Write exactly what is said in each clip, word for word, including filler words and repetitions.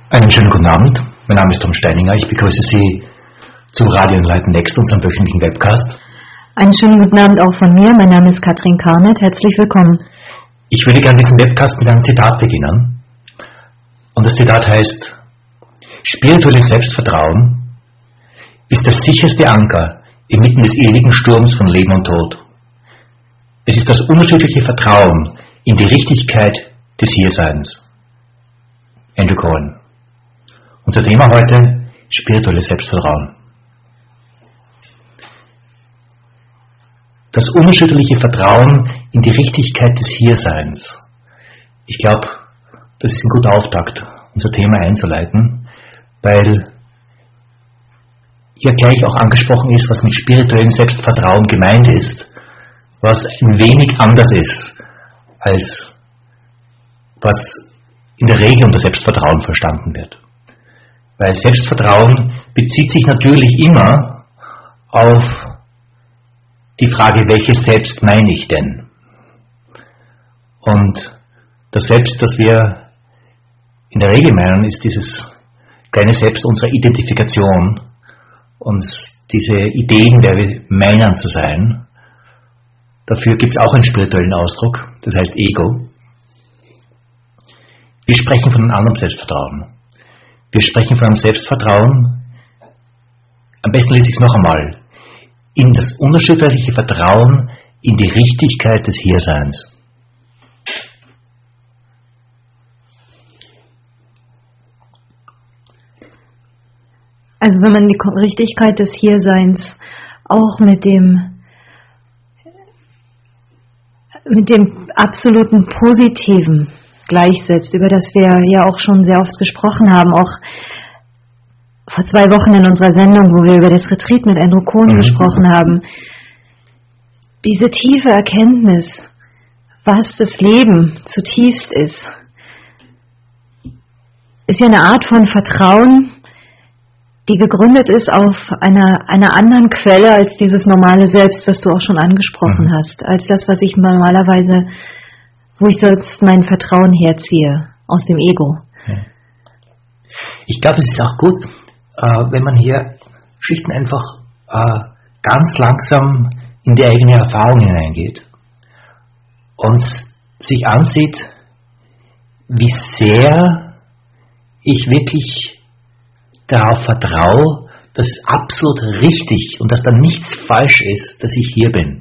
Einen schönen guten Abend. Mein Name ist Tom Steininger. Ich begrüße Sie zu Radio Enlighten Next, unserem wöchentlichen Webcast. Einen schönen guten Abend auch von mir. Mein Name ist Katrin Karnet. Herzlich willkommen. Ich würde gerne diesen Webcast mit einem Zitat beginnen. Und das Zitat heißt: Spirituelles Selbstvertrauen ist das sicherste Anker inmitten des ewigen Sturms von Leben und Tod. Es ist das unerschütterliche Vertrauen in die Richtigkeit des Hierseins. Andrew Cohen. Unser Thema heute: spirituelles Selbstvertrauen. Das unerschütterliche Vertrauen in die Richtigkeit des Hierseins. Ich glaube, das ist ein guter Auftakt, unser Thema einzuleiten, weil hier gleich auch angesprochen ist, was mit spirituellem Selbstvertrauen gemeint ist, was ein wenig anders ist, als was in der Regel unter Selbstvertrauen verstanden wird. Weil Selbstvertrauen bezieht sich natürlich immer auf die Frage, welches Selbst meine ich denn? Und das Selbst, das wir in der Regel meinen, ist dieses kleine Selbst unserer Identifikation, uns diese Ideen, wer wir meinen zu sein. Dafür gibt es auch einen spirituellen Ausdruck, das heißt Ego. Wir sprechen von einem anderen Selbstvertrauen. Wir sprechen von einem Selbstvertrauen, am besten lese ich es noch einmal, in das unerschütterliche Vertrauen in die Richtigkeit des Hierseins. Also wenn man die Richtigkeit des Hierseins auch mit dem, mit dem absoluten Positiven gleichsetzt, über das wir ja auch schon sehr oft gesprochen haben, auch vor zwei Wochen in unserer Sendung, wo wir über das Retreat mit Andrew Cohen mhm. gesprochen haben. Diese tiefe Erkenntnis, was das Leben zutiefst ist, ist ja eine Art von Vertrauen, die gegründet ist auf einer, einer anderen Quelle als dieses normale Selbst, was du auch schon angesprochen mhm. hast, als das, was ich normalerweise, wo ich sonst mein Vertrauen herziehe, aus dem Ego. Ich glaube, es ist auch gut, äh, wenn man hier schlicht und einfach äh, ganz langsam in die eigene Erfahrung hineingeht und sich ansieht, wie sehr ich wirklich darauf vertraue, dass es absolut richtig und dass da nichts falsch ist, dass ich hier bin.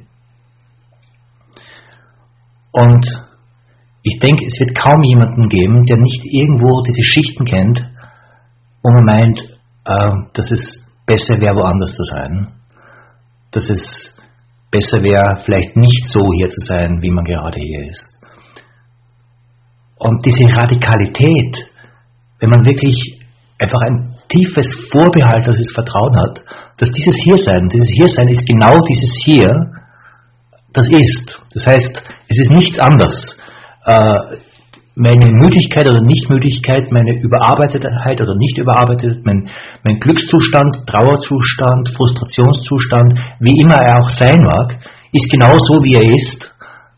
Und ich denke, es wird kaum jemanden geben, der nicht irgendwo diese Schichten kennt, wo man meint, äh, dass es besser wäre, woanders zu sein. Dass es besser wäre, vielleicht nicht so hier zu sein, wie man gerade hier ist. Und diese Radikalität, wenn man wirklich einfach ein tiefes vorbehaltliches Vertrauen hat, dass dieses Hiersein, dieses Hiersein ist genau dieses Hier, das ist. Das heißt, es ist nichts anderes. Meine Müdigkeit oder Nichtmüdigkeit, meine Überarbeitetheit oder Nicht-Überarbeitetheit, mein, mein Glückszustand, Trauerzustand, Frustrationszustand, wie immer er auch sein mag, ist genau so, wie er ist.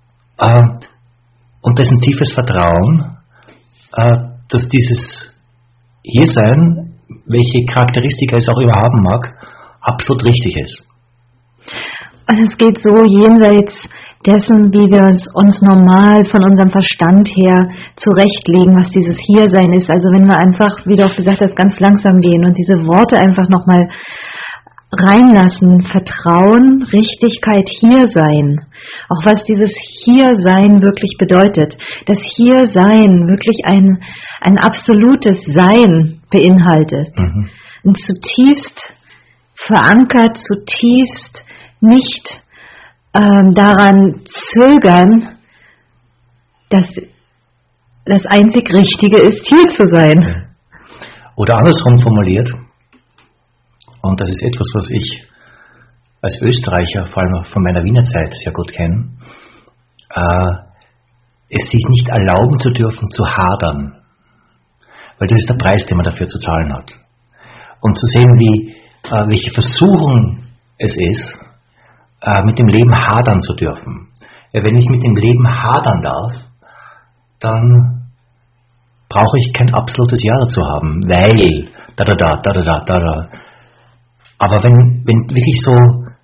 Und das ist ein tiefes Vertrauen, dass dieses Hiersein, welche Charakteristika es auch immer haben mag, absolut richtig ist. Also es geht so jenseits dessen, wie wir uns normal von unserem Verstand her zurechtlegen, was dieses Hiersein ist. Also wenn wir einfach, wie du auch gesagt hast, ganz langsam gehen und diese Worte einfach nochmal reinlassen, Vertrauen, Richtigkeit, Hiersein. Auch was dieses Hiersein wirklich bedeutet. Das Hiersein wirklich ein, ein absolutes Sein beinhaltet. Mhm. Und zutiefst verankert, zutiefst nicht ähm, daran zögern, dass das einzig Richtige ist, hier zu sein. Oder andersrum formuliert, und das ist etwas, was ich als Österreicher, vor allem von meiner Wiener Zeit, sehr gut kenne, äh, es sich nicht erlauben zu dürfen, zu hadern. Weil das ist der Preis, den man dafür zu zahlen hat. Und zu sehen, wie, äh, welche Versuchung es ist, äh, mit dem Leben hadern zu dürfen. Ja, wenn ich mit dem Leben hadern darf, dann brauche ich kein absolutes Ja dazu haben, weil, da, da, da, da, da, da, da. Aber wenn, wenn wirklich so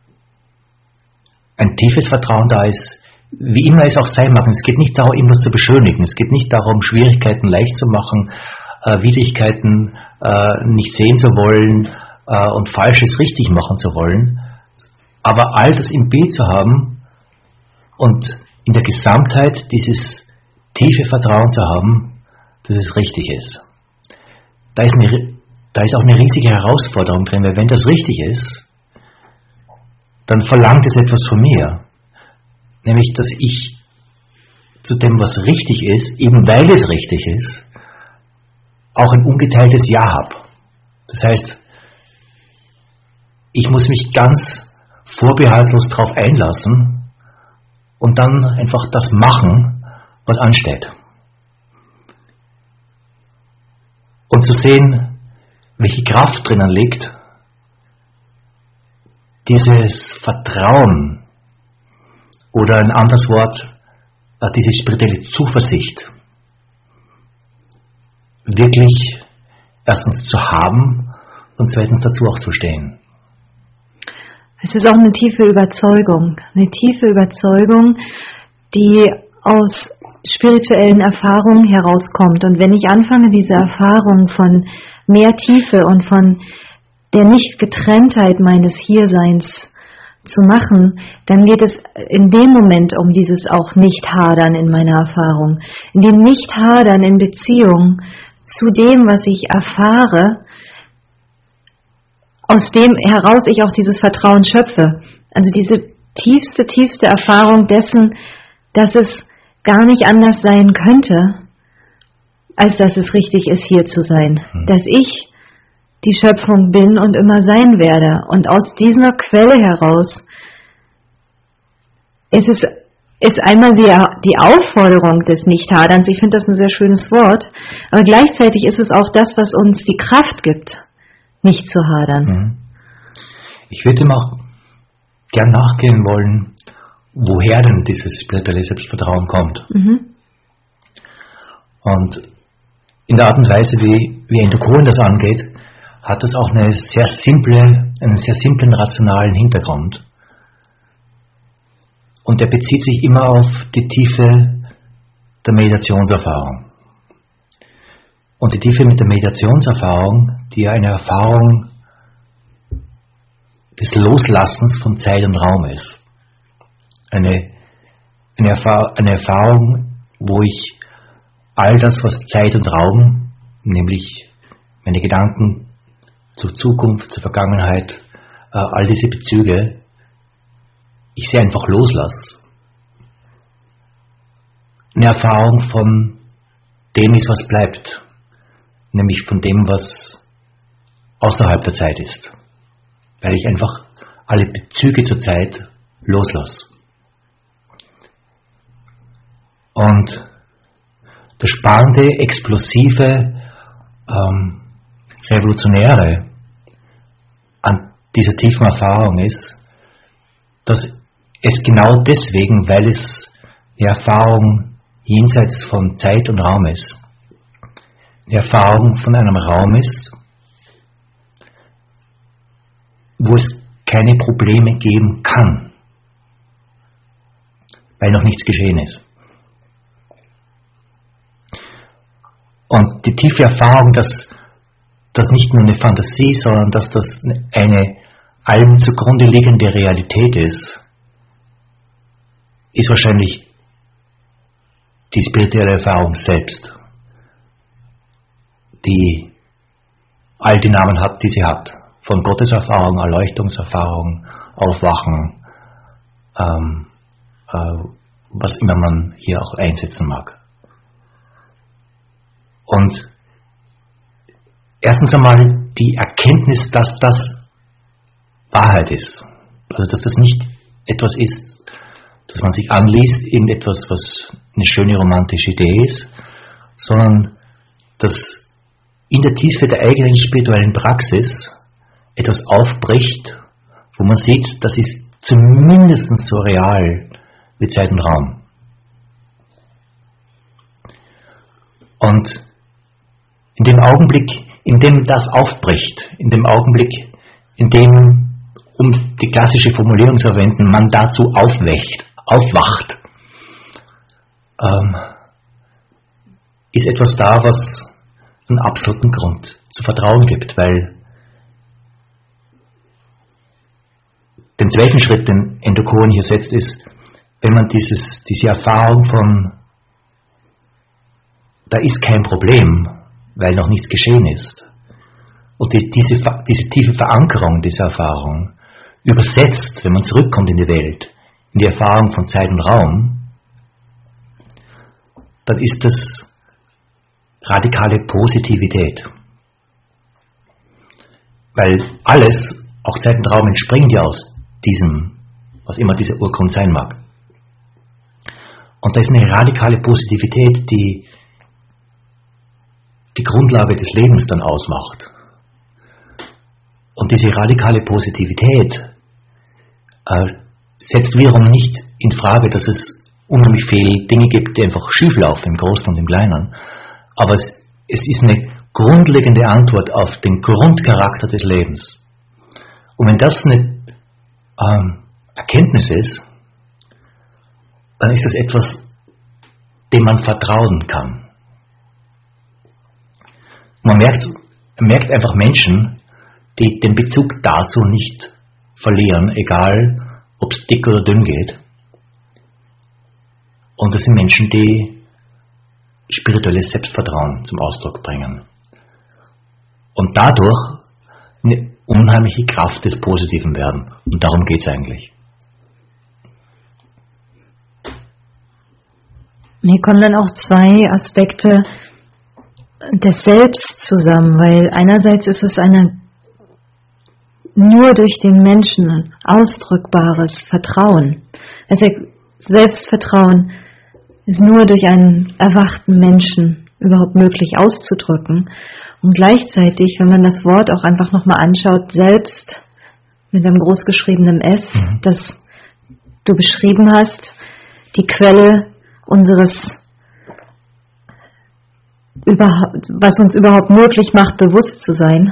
ein tiefes Vertrauen da ist, wie immer es auch sein mag, es geht nicht darum, irgendwas zu beschönigen, es geht nicht darum, Schwierigkeiten leicht zu machen, äh, Widrigkeiten äh, nicht sehen zu wollen äh, und Falsches richtig machen zu wollen, aber all das im Bild zu haben und in der Gesamtheit dieses tiefe Vertrauen zu haben, dass es richtig ist. Da ist, eine, da ist auch eine riesige Herausforderung drin, weil wenn das richtig ist, dann verlangt es etwas von mir. Nämlich, dass ich zu dem, was richtig ist, eben weil es richtig ist, auch ein ungeteiltes Ja habe. Das heißt, ich muss mich ganz vorbehaltlos darauf einlassen und dann einfach das machen, was ansteht. Und zu sehen, welche Kraft drinnen liegt, dieses Vertrauen oder ein anderes Wort, diese spirituelle Zuversicht wirklich erstens zu haben und zweitens dazu auch zu stehen. Es ist auch eine tiefe Überzeugung, eine tiefe Überzeugung, die aus spirituellen Erfahrungen herauskommt. Und wenn ich anfange, diese Erfahrung von mehr Tiefe und von der Nicht-Getrenntheit meines Hierseins zu machen, dann geht es in dem Moment um dieses auch Nicht-Hadern in meiner Erfahrung. In dem Nicht-Hadern in Beziehung zu dem, was ich erfahre, aus dem heraus ich auch dieses Vertrauen schöpfe. Also diese tiefste, tiefste Erfahrung dessen, dass es gar nicht anders sein könnte, als dass es richtig ist, hier zu sein. Hm. Dass ich die Schöpfung bin und immer sein werde. Und aus dieser Quelle heraus ist es ist einmal die, die Aufforderung des Nichthaderns. Ich finde das ein sehr schönes Wort. Aber gleichzeitig ist es auch das, was uns die Kraft gibt, nicht zu hadern. Ich würde ihm auch gern nachgehen wollen, woher denn dieses spirituelle Selbstvertrauen kommt. Mhm. Und in der Art und Weise, wie, wie Andrew Cohen das angeht, hat das auch eine sehr simple, einen sehr simplen, rationalen Hintergrund. Und der bezieht sich immer auf die Tiefe der Meditationserfahrung. Und die Tiefe mit der Meditationserfahrung, die ja eine Erfahrung des Loslassens von Zeit und Raum ist. Eine, eine, Erfahr- eine Erfahrung, wo ich all das, was Zeit und Raum, nämlich meine Gedanken zur Zukunft, zur Vergangenheit, äh, all diese Bezüge, ich sie einfach loslasse. Eine Erfahrung von dem ist, was bleibt. Nämlich von dem, was außerhalb der Zeit ist. Weil ich einfach alle Bezüge zur Zeit loslasse. Und das spannende, explosive, ähm, revolutionäre an dieser tiefen Erfahrung ist, dass es genau deswegen, weil es eine Erfahrung jenseits von Zeit und Raum ist, eine Erfahrung von einem Raum ist, wo es keine Probleme geben kann, weil noch nichts geschehen ist. Und die tiefe Erfahrung, dass das nicht nur eine Fantasie, sondern dass das eine allem zugrunde liegende Realität ist, ist wahrscheinlich die spirituelle Erfahrung selbst, die all die Namen hat, die sie hat. Von Gotteserfahrung, Erleuchtungserfahrung, Aufwachen, ähm, äh, was immer man hier auch einsetzen mag. Und erstens einmal die Erkenntnis, dass das Wahrheit ist. Also dass das nicht etwas ist, dass man sich anliest, irgendetwas, was eine schöne romantische Idee ist, sondern dass in der Tiefe der eigenen spirituellen Praxis etwas aufbricht, wo man sieht, das ist zumindest so real wie Zeit und Raum. Und In dem Augenblick, in dem das aufbricht, in dem Augenblick, in dem, um die klassische Formulierung zu verwenden, man dazu aufwacht, aufwacht, ähm, ist etwas da, was einen absoluten Grund zu vertrauen gibt, weil den zweiten Schritt, den Endo Cohen hier setzt, ist, wenn man dieses, diese Erfahrung von, da ist kein Problem, weil noch nichts geschehen ist, und die, diese, diese tiefe Verankerung dieser Erfahrung übersetzt, wenn man zurückkommt in die Welt, in die Erfahrung von Zeit und Raum, dann ist das radikale Positivität. Weil alles, auch Zeit und Raum, entspringt ja aus diesem, was immer dieser Urgrund sein mag. Und da ist eine radikale Positivität, die die Grundlage des Lebens dann ausmacht. Und diese radikale Positivität äh, setzt wiederum nicht in Frage, dass es unheimlich viele Dinge gibt, die einfach schieflaufen, im Großen und im Kleinen. Aber es, es ist eine grundlegende Antwort auf den Grundcharakter des Lebens. Und wenn das eine ähm, Erkenntnis ist, dann ist das etwas, dem man vertrauen kann. Man merkt, man merkt einfach Menschen, die den Bezug dazu nicht verlieren, egal ob es dick oder dünn geht. Und das sind Menschen, die spirituelles Selbstvertrauen zum Ausdruck bringen. Und dadurch eine unheimliche Kraft des Positiven werden. Und darum geht es eigentlich. Hier kommen dann auch zwei Aspekte des Selbst zusammen, weil einerseits ist es eine nur durch den Menschen ausdrückbares Vertrauen. Also Selbstvertrauen ist nur durch einen erwachten Menschen überhaupt möglich auszudrücken. Und gleichzeitig, wenn man das Wort auch einfach nochmal anschaut, selbst mit einem großgeschriebenen S, mhm. das du beschrieben hast, die Quelle unseres, was uns überhaupt möglich macht, bewusst zu sein,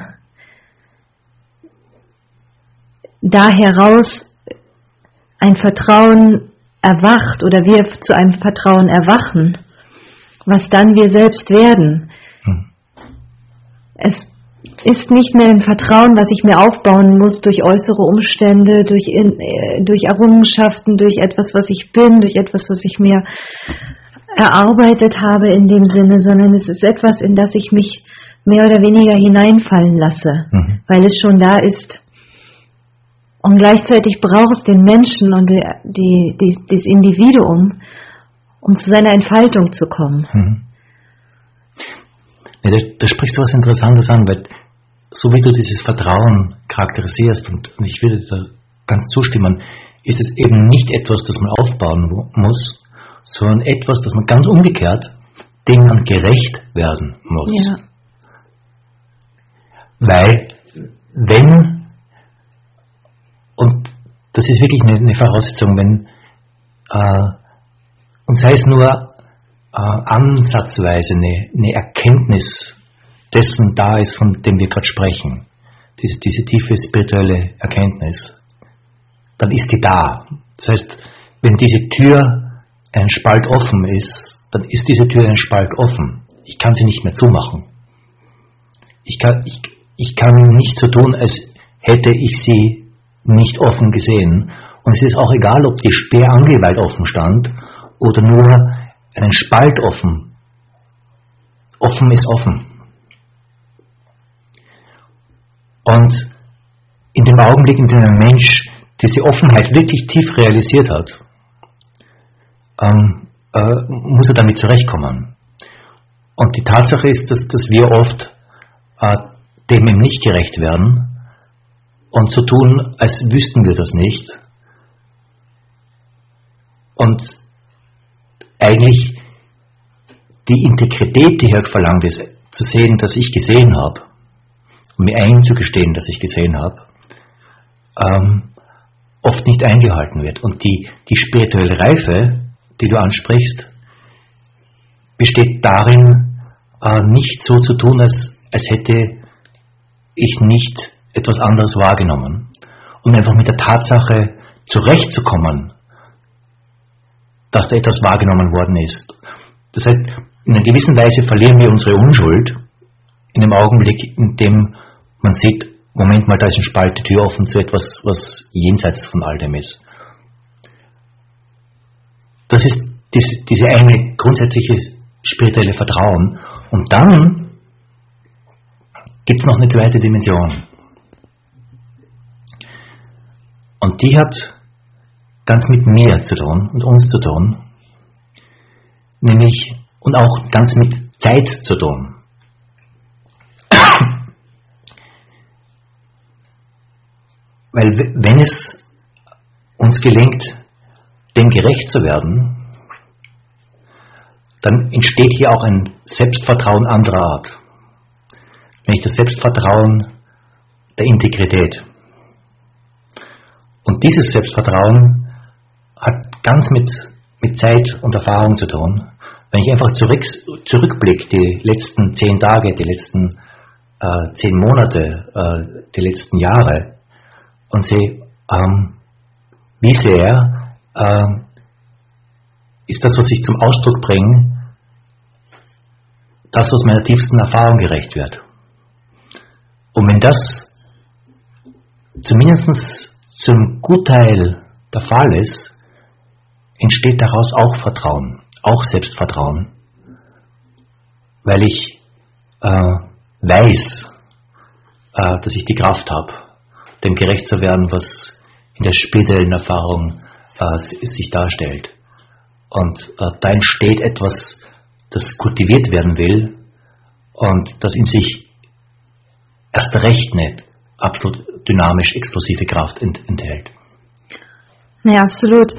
da heraus ein Vertrauen erwacht oder wir zu einem Vertrauen erwachen, was dann wir selbst werden. Hm. Es ist nicht mehr ein Vertrauen, was ich mir aufbauen muss durch äußere Umstände, durch, äh, durch Errungenschaften, durch etwas, was ich bin, durch etwas, was ich mir erarbeitet habe in dem Sinne, sondern es ist etwas, in das ich mich mehr oder weniger hineinfallen lasse, hm. weil es schon da ist. Und gleichzeitig braucht es den Menschen und die, die, die, das Individuum, um zu seiner Entfaltung zu kommen. Mhm. Ja, da, da sprichst du was Interessantes an, weil so wie du dieses Vertrauen charakterisierst, und, und ich würde da ganz zustimmen, ist es eben nicht etwas, das man aufbauen muss, sondern etwas, das man ganz umgekehrt, dem man gerecht werden muss. Ja. Weil, wenn Und das ist wirklich eine, eine Voraussetzung, wenn, äh, und sei es nur äh, ansatzweise eine, eine Erkenntnis dessen da ist, von dem wir gerade sprechen, diese, diese tiefe spirituelle Erkenntnis, dann ist die da. Das heißt, wenn diese Tür ein Spalt offen ist, dann ist diese Tür ein Spalt offen. Ich kann sie nicht mehr zumachen. Ich kann, ich, ich kann nicht so tun, als hätte ich sie nicht offen gesehen. Und es ist auch egal, ob die Sperrangel offen stand oder nur einen Spalt offen. Offen ist offen. Und in dem Augenblick, in dem ein Mensch diese Offenheit wirklich tief realisiert hat, ähm, äh, muss er damit zurechtkommen. Und die Tatsache ist, dass, dass wir oft äh, dem eben nicht gerecht werden, und so tun, als wüssten wir das nicht. Und eigentlich die Integrität, die hier verlangt ist, zu sehen, dass ich gesehen habe, und mir einzugestehen, dass ich gesehen habe, ähm, oft nicht eingehalten wird. Und die, die spirituelle Reife, die du ansprichst, besteht darin, äh, nicht so zu tun, als, als hätte ich nicht etwas anderes wahrgenommen, um einfach mit der Tatsache zurechtzukommen, dass da etwas wahrgenommen worden ist. Das heißt, in einer gewissen Weise verlieren wir unsere Unschuld in dem Augenblick, in dem man sieht, Moment mal, da ist ein Spalt, die Tür offen zu etwas, was jenseits von all dem ist. Das ist diese, diese eine grundsätzliche spirituelle Vertrauen. Und dann gibt es noch eine zweite Dimension. Und die hat ganz mit mir zu tun und uns zu tun, nämlich und auch ganz mit Zeit zu tun. Weil wenn es uns gelingt, dem gerecht zu werden, dann entsteht hier auch ein Selbstvertrauen anderer Art. Nämlich das Selbstvertrauen der Integrität. Und dieses Selbstvertrauen hat ganz mit, mit Zeit und Erfahrung zu tun. Wenn ich einfach zurück, zurückblicke, die letzten zehn Tage, die letzten äh, zehn Monate, äh, die letzten Jahre, und sehe, ähm, wie sehr äh, ist das, was ich zum Ausdruck bringe, das, was meiner tiefsten Erfahrung gerecht wird. Und wenn das zumindest zum Gutteil der Fall ist, entsteht daraus auch Vertrauen, auch Selbstvertrauen, weil ich äh, weiß, äh, dass ich die Kraft habe, dem gerecht zu werden, was in der spirituellen Erfahrung äh, sich darstellt. Und äh, da entsteht etwas, das kultiviert werden will und das in sich erst recht eine absolut dynamisch explosive Kraft ent- enthält. Ja, absolut.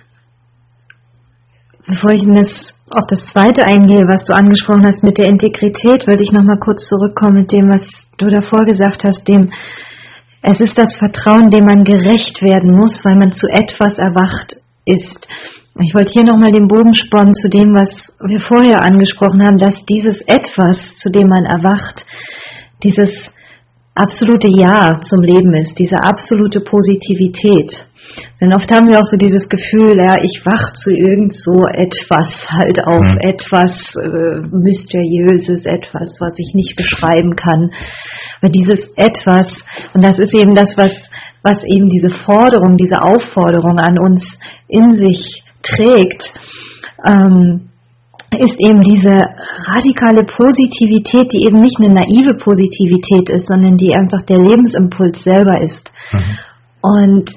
Bevor ich das, auf das zweite eingehe, was du angesprochen hast mit der Integrität, würde ich nochmal kurz zurückkommen mit dem, was du davor gesagt hast, dem es ist das Vertrauen, dem man gerecht werden muss, weil man zu etwas erwacht ist. Ich wollte hier nochmal den Bogen spannen zu dem, was wir vorher angesprochen haben, dass dieses Etwas, zu dem man erwacht, dieses absolute Ja zum Leben ist, diese absolute Positivität. Denn oft haben wir auch so dieses Gefühl, ja, ich wach zu irgend so etwas halt auf, mhm. etwas äh, Mysteriöses, etwas, was ich nicht beschreiben kann. Aber dieses Etwas, und das ist eben das, was, was eben diese Forderung, diese Aufforderung an uns in sich trägt, ähm, ist eben diese radikale Positivität, die eben nicht eine naive Positivität ist, sondern die einfach der Lebensimpuls selber ist. Mhm. Und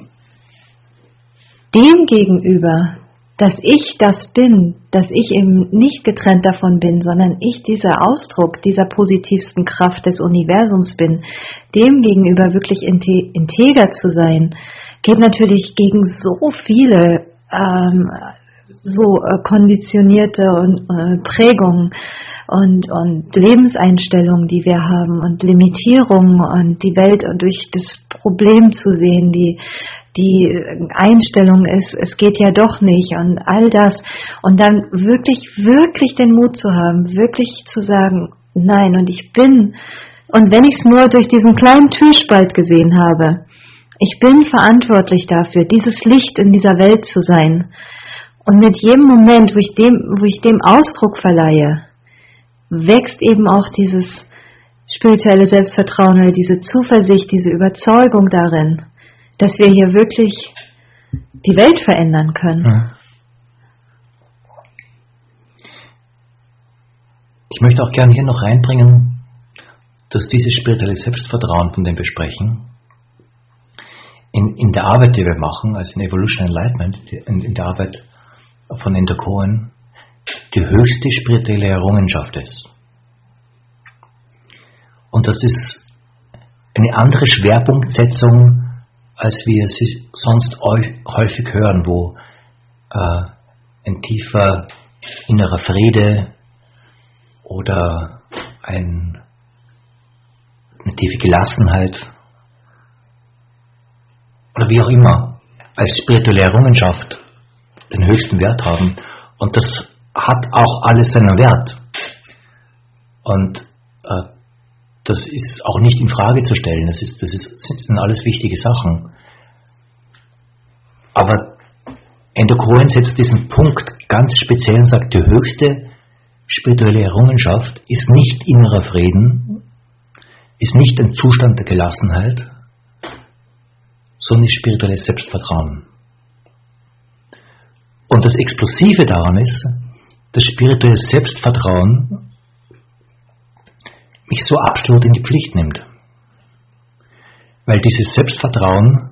dem gegenüber, dass ich das bin, dass ich eben nicht getrennt davon bin, sondern ich dieser Ausdruck dieser positivsten Kraft des Universums bin, dem gegenüber wirklich integer zu sein, geht natürlich gegen so viele ähm, so äh, konditionierte und, äh, Prägungen und, und Lebenseinstellungen, die wir haben und Limitierungen und die Welt durch das Problem zu sehen, die die Einstellung ist, es geht ja doch nicht und all das und dann wirklich, wirklich den Mut zu haben, wirklich zu sagen, nein und ich bin, und wenn ich es nur durch diesen kleinen Türspalt gesehen habe, ich bin verantwortlich dafür, dieses Licht in dieser Welt zu sein. Und mit jedem Moment, wo ich dem, wo ich dem Ausdruck verleihe, wächst eben auch dieses spirituelle Selbstvertrauen oder diese Zuversicht, diese Überzeugung darin, dass wir hier wirklich die Welt verändern können. Ja. Ich möchte auch gerne hier noch reinbringen, dass dieses spirituelle Selbstvertrauen, von dem wir sprechen, in, in der Arbeit, die wir machen, also in Evolution Enlightenment, in, in der Arbeit von Ender Cohen, die höchste spirituelle Errungenschaft ist. Und das ist eine andere Schwerpunktsetzung, als wir sie sonst häufig hören, wo äh, ein tiefer innerer Friede oder ein, eine tiefe Gelassenheit oder wie auch immer als spirituelle Errungenschaft den höchsten Wert haben. Und das hat auch alles seinen Wert. Und äh, das ist auch nicht in Frage zu stellen. Das, ist, das, ist, das sind alles wichtige Sachen. Aber Andrew Cohen setzt diesen Punkt ganz speziell und sagt, die höchste spirituelle Errungenschaft ist nicht innerer Frieden, ist nicht ein Zustand der Gelassenheit, sondern ist spirituelles Selbstvertrauen. Und das Explosive daran ist, dass spirituelles Selbstvertrauen mich so absolut in die Pflicht nimmt. Weil dieses Selbstvertrauen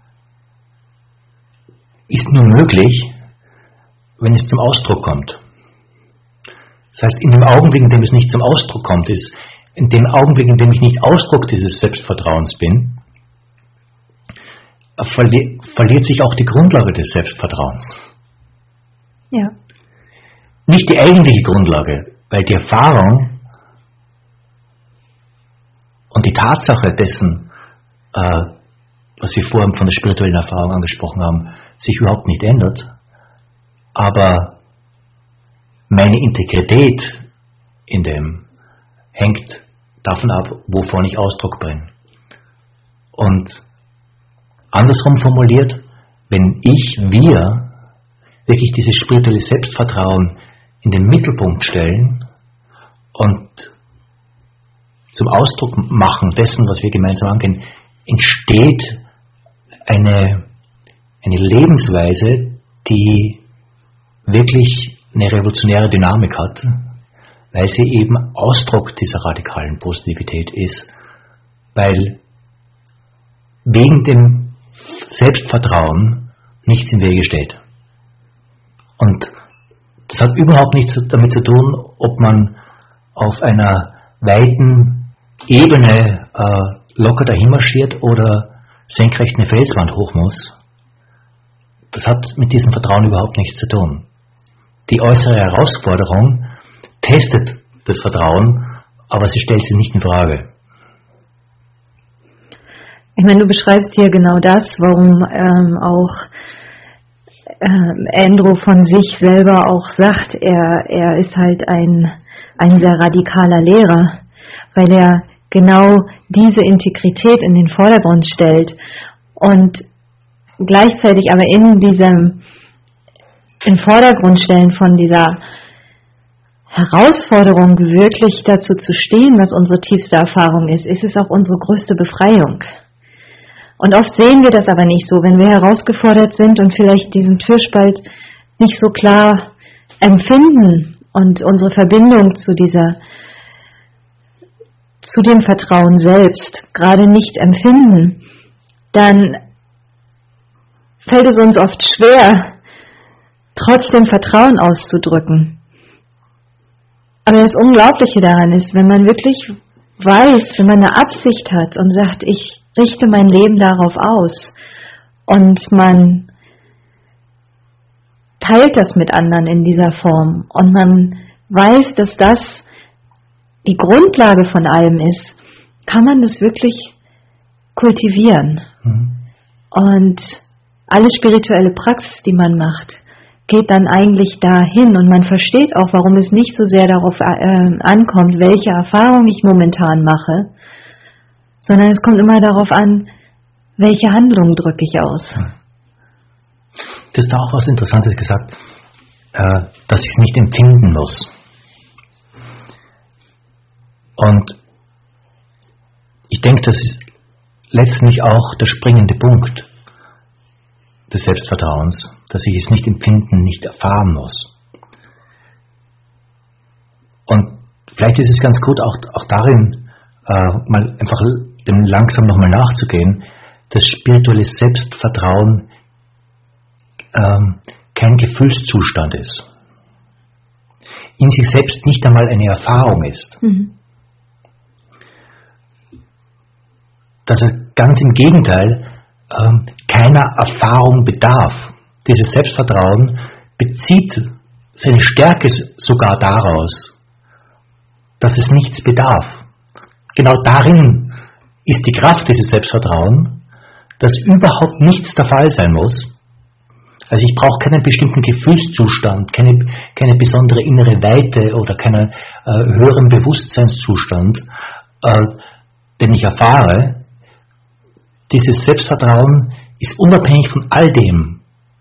ist nur möglich, wenn es zum Ausdruck kommt. Das heißt, in dem Augenblick, in dem es nicht zum Ausdruck kommt, ist in dem Augenblick, in dem ich nicht Ausdruck dieses Selbstvertrauens bin, verli- verliert sich auch die Grundlage des Selbstvertrauens. Ja. Nicht die eigentliche Grundlage, weil die Erfahrung und die Tatsache dessen, äh, was wir vorhin von der spirituellen Erfahrung angesprochen haben, sich überhaupt nicht ändert, aber meine Integrität in dem hängt davon ab, wovon ich Ausdruck bringe. Und andersrum formuliert, wenn ich, wir wirklich dieses spirituelle Selbstvertrauen in den Mittelpunkt stellen und zum Ausdruck machen dessen, was wir gemeinsam angehen, entsteht eine, eine Lebensweise, die wirklich eine revolutionäre Dynamik hat, weil sie eben Ausdruck dieser radikalen Positivität ist, weil wegen dem Selbstvertrauen nichts im Wege steht. Und das hat überhaupt nichts damit zu tun, ob man auf einer weiten Ebene äh, locker dahin marschiert oder senkrecht eine Felswand hoch muss. Das hat mit diesem Vertrauen überhaupt nichts zu tun. Die äußere Herausforderung testet das Vertrauen, aber sie stellt sie nicht in Frage. Ich meine, du beschreibst hier genau das, warum ähm, auch ähm, Andrew von sich selber auch sagt, er, er ist halt ein, ein sehr radikaler Lehrer, weil er genau diese Integrität in den Vordergrund stellt und gleichzeitig aber in diesem in Vordergrund stellen von dieser Herausforderung, wirklich dazu zu stehen, was unsere tiefste Erfahrung ist, ist es auch unsere größte Befreiung. Und oft sehen wir das aber nicht so, wenn wir herausgefordert sind und vielleicht diesen Türspalt nicht so klar empfinden und unsere Verbindung zu dieser, zu dem Vertrauen selbst gerade nicht empfinden, dann fällt es uns oft schwer, trotzdem Vertrauen auszudrücken. Aber das Unglaubliche daran ist, wenn man wirklich weiß, wenn man eine Absicht hat und sagt, ich richte mein Leben darauf aus und man teilt das mit anderen in dieser Form und man weiß, dass das die Grundlage von allem ist, kann man das wirklich kultivieren. Mhm. Und alle spirituelle Praxis, die man macht, geht dann eigentlich dahin und man versteht auch, warum es nicht so sehr darauf äh, ankommt, welche Erfahrung ich momentan mache, sondern es kommt immer darauf an, welche Handlung drücke ich aus. Das ist da auch was Interessantes gesagt, äh, dass ich es nicht empfinden muss. Und ich denke, das ist letztlich auch der springende Punkt des Selbstvertrauens, dass ich es nicht empfinden, nicht erfahren muss. Und vielleicht ist es ganz gut, auch, auch darin äh, mal einfach dem langsam nochmal nachzugehen, dass spirituelles Selbstvertrauen ähm, kein Gefühlszustand ist. In sich selbst nicht einmal eine Erfahrung ist. Mhm. Dass er ganz im Gegenteil ähm, keiner Erfahrung bedarf. Dieses Selbstvertrauen bezieht seine Stärke sogar daraus, dass es nichts bedarf. Genau darin ist die Kraft dieses Selbstvertrauens, dass überhaupt nichts der Fall sein muss, Also ich brauche keinen bestimmten Gefühlszustand, keine, keine besondere innere Weite oder keinen äh, höheren Bewusstseinszustand, äh, den ich erfahre. Dieses Selbstvertrauen ist unabhängig von all dem.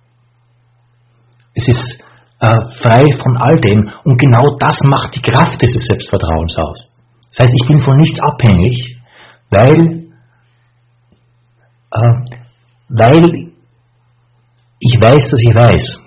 Es ist äh, frei von all dem und genau das macht die Kraft dieses Selbstvertrauens aus. Das heißt, ich bin von nichts abhängig, weil, äh, weil ich weiß, dass ich weiß.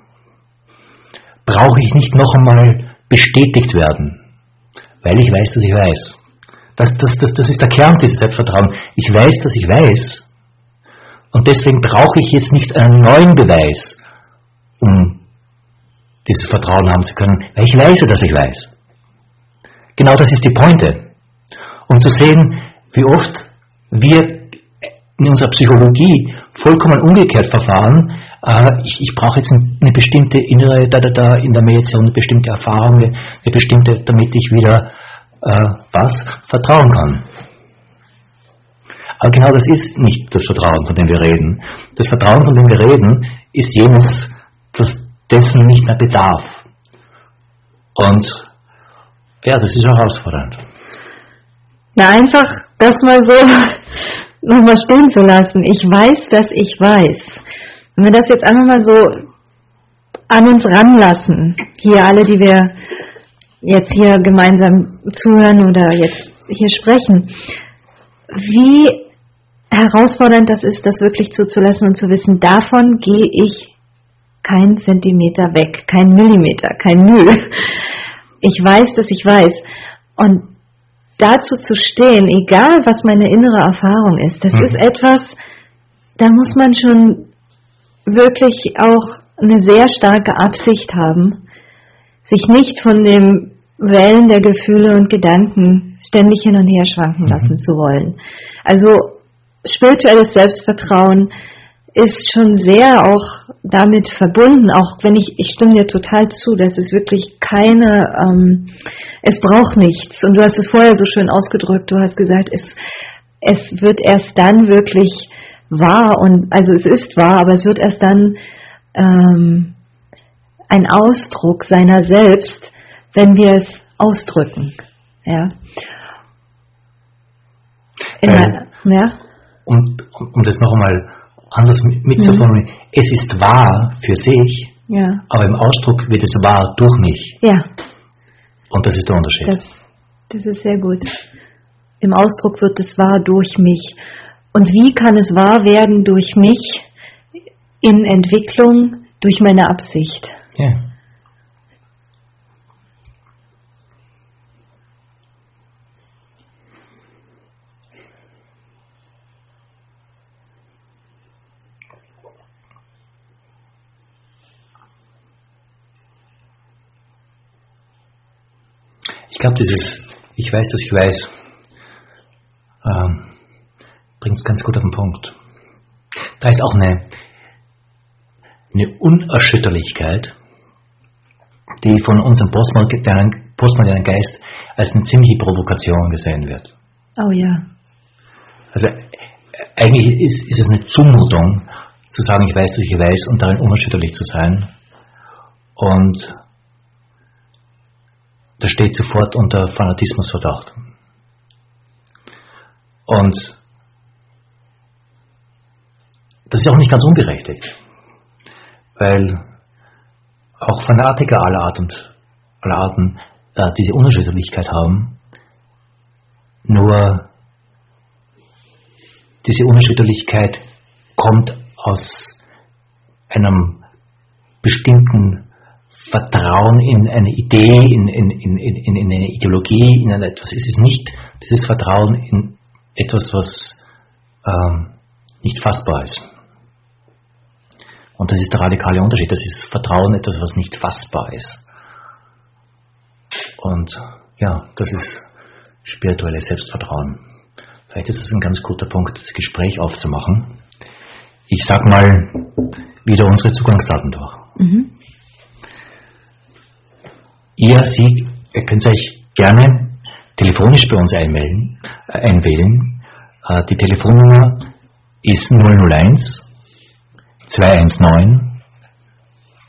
Brauche ich nicht noch einmal bestätigt werden, weil ich weiß, dass ich weiß. Das, das, das, das ist der Kern dieses Selbstvertrauens. Ich weiß, dass ich weiß. Und deswegen brauche ich jetzt nicht einen neuen Beweis, um dieses Vertrauen haben zu können, weil ich weiß, dass ich weiß. Genau das ist die Pointe. Um zu sehen, wie oft wir in unserer Psychologie vollkommen umgekehrt verfahren. Äh, ich, ich brauche jetzt eine bestimmte innere, da, da, da, in der Mediation eine bestimmte Erfahrung, eine, eine bestimmte, damit ich wieder äh, was vertrauen kann. Aber genau das ist nicht das Vertrauen, von dem wir reden. Das Vertrauen, von dem wir reden, ist jenes, das dessen nicht mehr bedarf. Und ja, das ist herausfordernd. Na, einfach das mal so nochmal stehen zu lassen. Ich weiß, dass ich weiß. Wenn wir das jetzt einfach mal so an uns ranlassen, hier alle, die wir jetzt hier gemeinsam zuhören oder jetzt hier sprechen, wie herausfordernd das ist, das wirklich zuzulassen und zu wissen, davon gehe ich kein Zentimeter weg, kein Millimeter, kein Mühe. Ich weiß, dass ich weiß. Und dazu zu stehen, egal was meine innere Erfahrung ist, das mhm. ist etwas, da muss man schon wirklich auch eine sehr starke Absicht haben, sich nicht von den Wellen der Gefühle und Gedanken ständig hin und her schwanken lassen mhm. zu wollen. Also spirituelles Selbstvertrauen ist schon sehr auch damit verbunden, auch wenn ich, ich stimme dir total zu, dass es wirklich keine, ähm, es braucht nichts. Und du hast es vorher so schön ausgedrückt, du hast gesagt, es, es wird erst dann wirklich wahr, und also es ist wahr, aber es wird erst dann ähm, ein Ausdruck seiner selbst, wenn wir es ausdrücken. Ja. Weil, ja. Um, um das noch einmal anders mitzuformulieren, mhm. es ist wahr für sich, ja. aber im Ausdruck wird es wahr durch mich. Ja. Und das ist der Unterschied. Das, das ist sehr gut. Im Ausdruck wird es wahr durch mich. Und wie kann es wahr werden durch mich? In Entwicklung, durch meine Absicht. Ja. Ich glaube, dieses Ich weiß, dass ich weiß, ähm, bringt es ganz gut auf den Punkt. Da ist auch eine, eine Unerschütterlichkeit, die von unserem postmodernen, postmodernen Geist als eine ziemliche Provokation gesehen wird. Oh ja. Also eigentlich ist, ist es eine Zumutung, zu sagen, ich weiß, dass ich weiß und darin unerschütterlich zu sein. Und das steht sofort unter Fanatismusverdacht. Und das ist auch nicht ganz unberechtigt, weil auch Fanatiker aller Art und aller Arten äh, diese Unerschütterlichkeit haben. Nur diese Unerschütterlichkeit kommt aus einem bestimmten Vertrauen in eine Idee, in, in, in, in, in eine Ideologie, in etwas. Es ist nicht dieses Vertrauen in etwas, was ähm, nicht fassbar ist. Und das ist der radikale Unterschied. Das ist Vertrauen in etwas, was nicht fassbar ist. Und ja, das ist spirituelles Selbstvertrauen. Vielleicht ist das ein ganz guter Punkt, das Gespräch aufzumachen. Ich sag mal wieder unsere Zugangsdaten durch. Mhm. Ihr, Sie, ihr könnt euch gerne telefonisch bei uns einmelden, äh, einwählen. Äh, die Telefonnummer ist null null eins zwei eins neun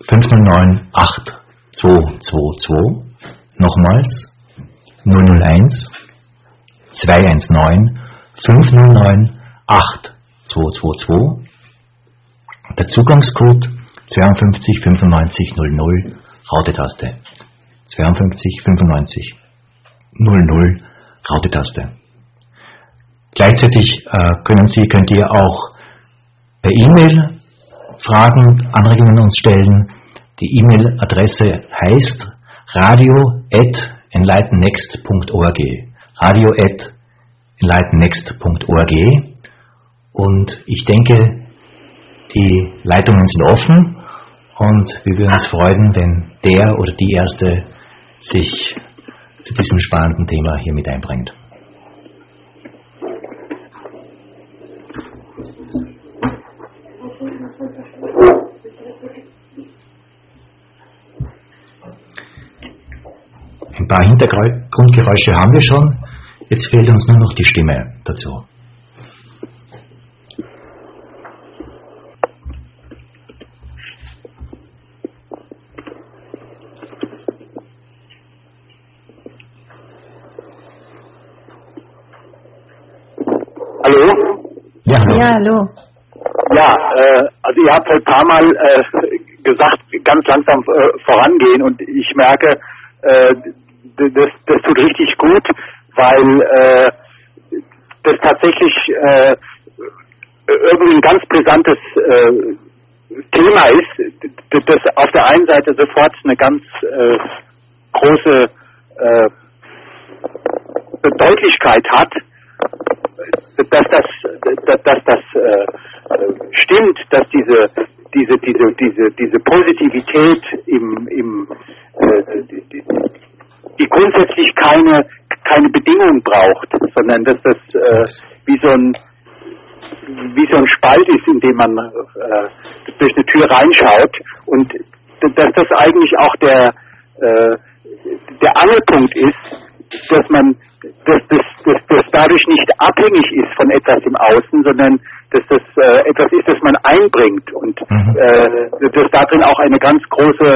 fünf null neun acht zwei zwei zwei, nochmals null null eins zwei eins neun fünf null neun acht zwei zwei zwei, der Zugangscode zweiundfünfzig fünfundneunzig null null, Raute-Taste. zweiundfünfzig fünfundneunzig null null, Raute-Taste. Gleichzeitig äh, können Sie, könnt ihr auch per E-Mail Fragen, Anregungen uns stellen. Die E-Mail-Adresse heißt radio at enlightennext punkt org. radio at enlightennext punkt org. Und ich denke, die Leitungen sind offen und wir würden uns freuen, wenn der oder die Erste sich zu diesem spannenden Thema hier mit einbringt. Ein paar Hintergrundgeräusche haben wir schon, jetzt fehlt uns nur noch die Stimme dazu. Hallo? Ja, hallo. Ja, hallo. Ja, äh, also ihr habt ein paar Mal äh, gesagt, ganz langsam äh, vorangehen und ich merke, äh, das, das tut richtig gut, weil äh, das tatsächlich äh, irgendwie ein ganz brisantes äh, Thema ist, das auf der einen Seite sofort eine ganz äh, große äh, Deutlichkeit hat, dass das, dass, dass das äh, stimmt, dass diese diese diese diese diese Positivität im im äh, die, die, die grundsätzlich keine keine Bedingung braucht, sondern dass das äh, wie so ein wie so ein Spalt ist, in dem man äh, durch eine Tür reinschaut und dass das eigentlich auch der äh, der Angelpunkt ist, dass man dass das, das, das dadurch nicht abhängig ist von etwas im Außen, sondern dass das äh, etwas ist, das man einbringt und Mhm. äh, dass darin auch eine ganz große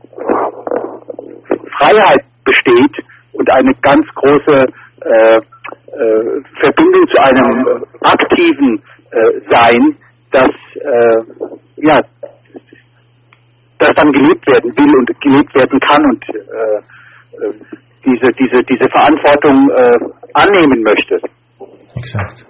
Freiheit besteht und eine ganz große äh, äh, Verbindung zu einem aktiven äh, Sein, das äh, ja das dann gelebt werden will und gelebt werden kann und äh, äh, diese diese diese Verantwortung äh, annehmen möchte. Exakt.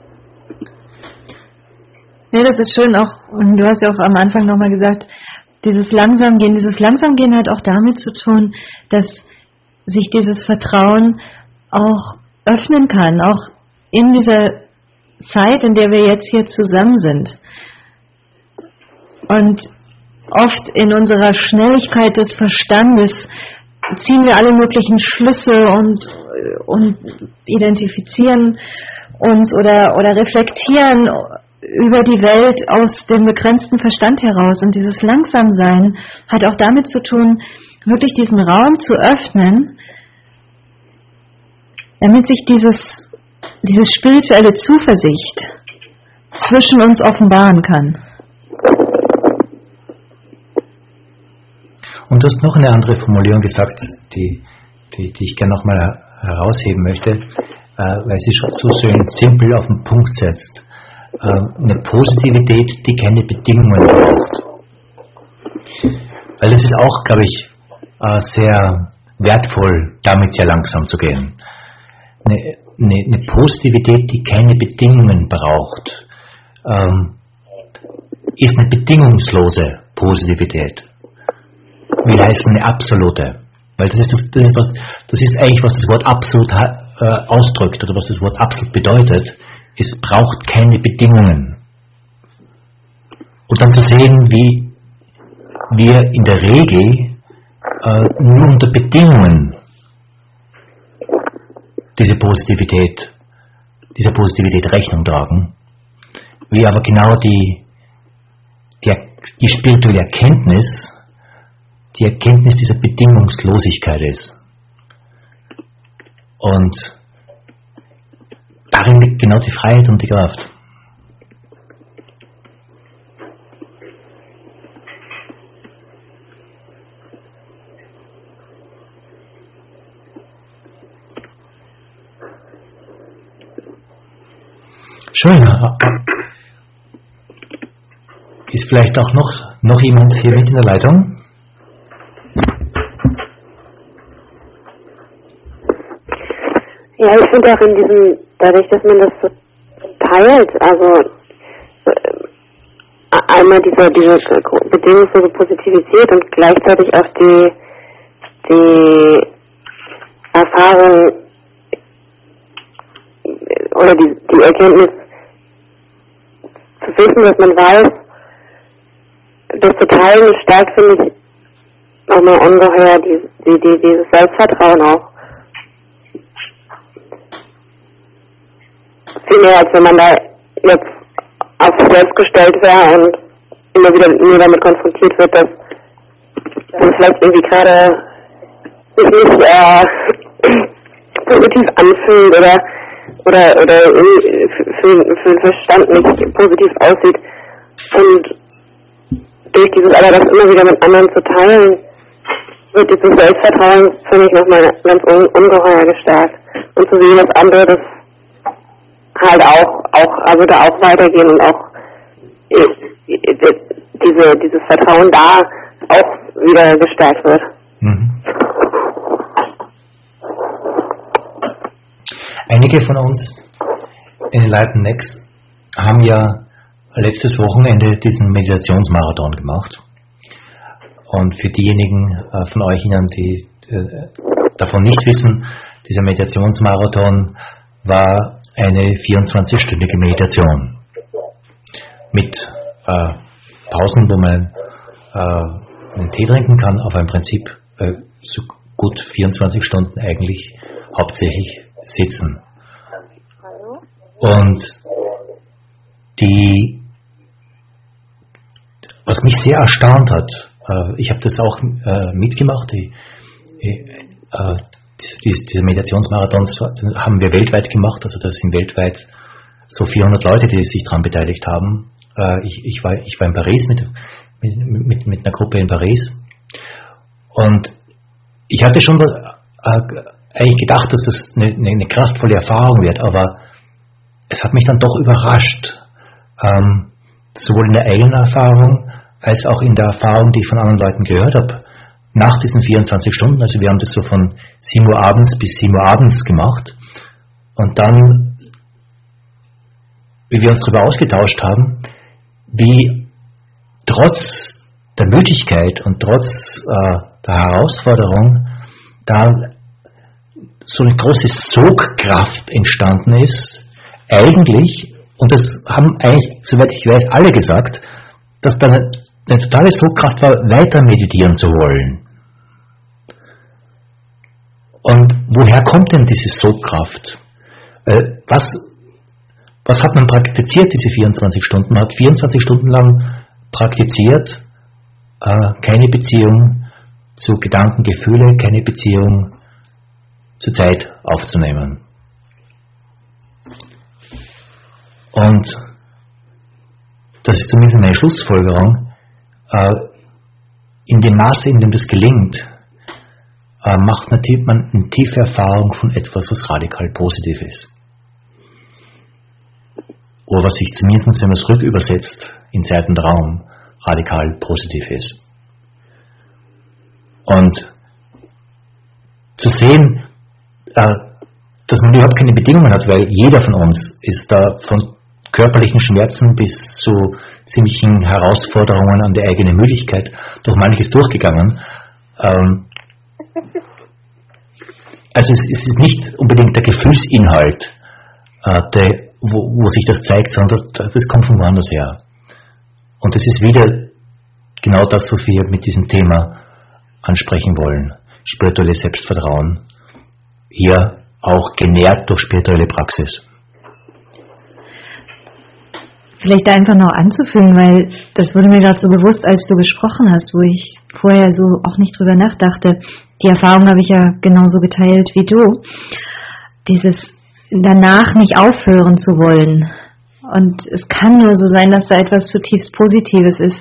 Nee, das ist schön auch, und du hast ja auch am Anfang nochmal gesagt, dieses Langsamgehen, dieses Langsamgehen hat auch damit zu tun, dass sich dieses Vertrauen auch öffnen kann, auch in dieser Zeit, in der wir jetzt hier zusammen sind. Und oft in unserer Schnelligkeit des Verstandes ziehen wir alle möglichen Schlüsse und, und identifizieren uns oder, oder reflektieren über die Welt aus dem begrenzten Verstand heraus. Und dieses Langsamsein hat auch damit zu tun, wirklich diesen Raum zu öffnen, damit sich dieses, diese spirituelle Zuversicht zwischen uns offenbaren kann. Und du hast noch eine andere Formulierung gesagt, die, die, die ich gerne nochmal herausheben möchte, äh, weil sie schon so schön simpel auf den Punkt setzt. Äh, eine Positivität, die keine Bedingungen braucht. Weil es ist auch, glaube ich, äh, sehr wertvoll, damit sehr langsam zu gehen. Eine, eine, eine Positivität, die keine Bedingungen braucht, ähm, ist eine bedingungslose Positivität. Will heißen eine absolute. Weil das ist, das, das, ist, was, das ist eigentlich, was das Wort absolut äh, ausdrückt oder was das Wort absolut bedeutet. Es braucht keine Bedingungen. Und dann zu sehen, wie wir in der Regel äh, nur unter Bedingungen diese Positivität, dieser Positivität Rechnung tragen, wie aber genau die, die, die spirituelle Erkenntnis die Erkenntnis dieser Bedingungslosigkeit ist. Und darin liegt genau die Freiheit und die Kraft. Schön. Ist vielleicht auch noch, noch jemand hier mit in der Leitung? Ja, ich finde auch in diesem, dadurch, dass man das so teilt, also äh, einmal diese, diese bedingungslose Positivität und gleichzeitig auch die, die Erfahrung oder die, die Erkenntnis zu wissen, dass man weiß, das zu teilen stärkt, finde ich, nochmal ungeheuer die, die, die, dieses Selbstvertrauen auch. Viel mehr, als wenn man da jetzt auf sich selbst gestellt wäre und immer wieder nur damit konfrontiert wird, dass man vielleicht irgendwie gerade sich nicht äh, positiv anfühlt oder oder oder für, für den Verstand nicht positiv aussieht. Und durch dieses aber das immer wieder mit anderen zu teilen, wird dieses Selbstvertrauen für mich nochmal ganz un ungeheuer gestärkt. Und zu sehen, dass andere das halt auch, auch, also da auch weitergehen und auch diese, dieses Vertrauen da auch wieder gestärkt wird. Mhm. Einige von uns in Enlighten Next haben ja letztes Wochenende diesen Meditationsmarathon gemacht. Und für diejenigen äh, von euch, die äh, davon nicht wissen, dieser Meditationsmarathon war eine vierundzwanzigstündige Meditation mit äh, Pausen, wo man äh, einen Tee trinken kann, aber im Prinzip äh, so gut vierundzwanzig Stunden eigentlich hauptsächlich sitzen. Und die, was mich sehr erstaunt hat, äh, ich habe das auch äh, mitgemacht, die, äh, diese, diese Meditationsmarathons haben wir weltweit gemacht, also das sind weltweit so vierhundert Leute, die sich daran beteiligt haben. Äh, ich, ich, war, ich war in Paris mit, mit, mit, mit einer Gruppe in Paris und ich hatte schon äh, eigentlich gedacht, dass das eine, eine kraftvolle Erfahrung wird, aber es hat mich dann doch überrascht, ähm, sowohl in der eigenen Erfahrung als auch in der Erfahrung, die ich von anderen Leuten gehört habe. Nach diesen vierundzwanzig Stunden, also wir haben das so von sieben Uhr abends bis sieben Uhr abends gemacht und dann, wie wir uns darüber ausgetauscht haben, wie trotz der Müdigkeit und trotz äh, der Herausforderung da so eine große Sogkraft entstanden ist, eigentlich, und das haben eigentlich, soweit ich weiß, alle gesagt, dass da eine, eine totale Sogkraft war, weiter meditieren zu wollen. Und woher kommt denn diese Sogkraft? Äh, was, was hat man praktiziert, diese vierundzwanzig Stunden? Man hat vierundzwanzig Stunden lang praktiziert, äh, keine Beziehung zu Gedanken, Gefühle, keine Beziehung zur Zeit aufzunehmen. Und das ist zumindest meine Schlussfolgerung, äh, in dem Maße, in dem das gelingt, äh, macht man eine tiefe Erfahrung von etwas, was radikal positiv ist. Oder was sich zumindest, wenn man es rückübersetzt, in Zeit und Raum radikal positiv ist. Und zu sehen, äh, dass man überhaupt keine Bedingungen hat, weil jeder von uns ist da von körperlichen Schmerzen bis zu ziemlichen Herausforderungen an die eigene Müdigkeit durch manches durchgegangen. Ähm, also es, es ist nicht unbedingt der Gefühlsinhalt, äh, der, wo, wo sich das zeigt, sondern das, das kommt von woanders her. Und das ist wieder genau das, was wir mit diesem Thema ansprechen wollen. Spirituelles Selbstvertrauen. Hier auch genährt durch spirituelle Praxis. Vielleicht da einfach noch anzufügen, weil das wurde mir gerade so bewusst, als du gesprochen hast, wo ich vorher so auch nicht drüber nachdachte. Die Erfahrung habe ich ja genauso geteilt wie du. Dieses danach nicht aufhören zu wollen. Und es kann nur so sein, dass da etwas zutiefst Positives ist.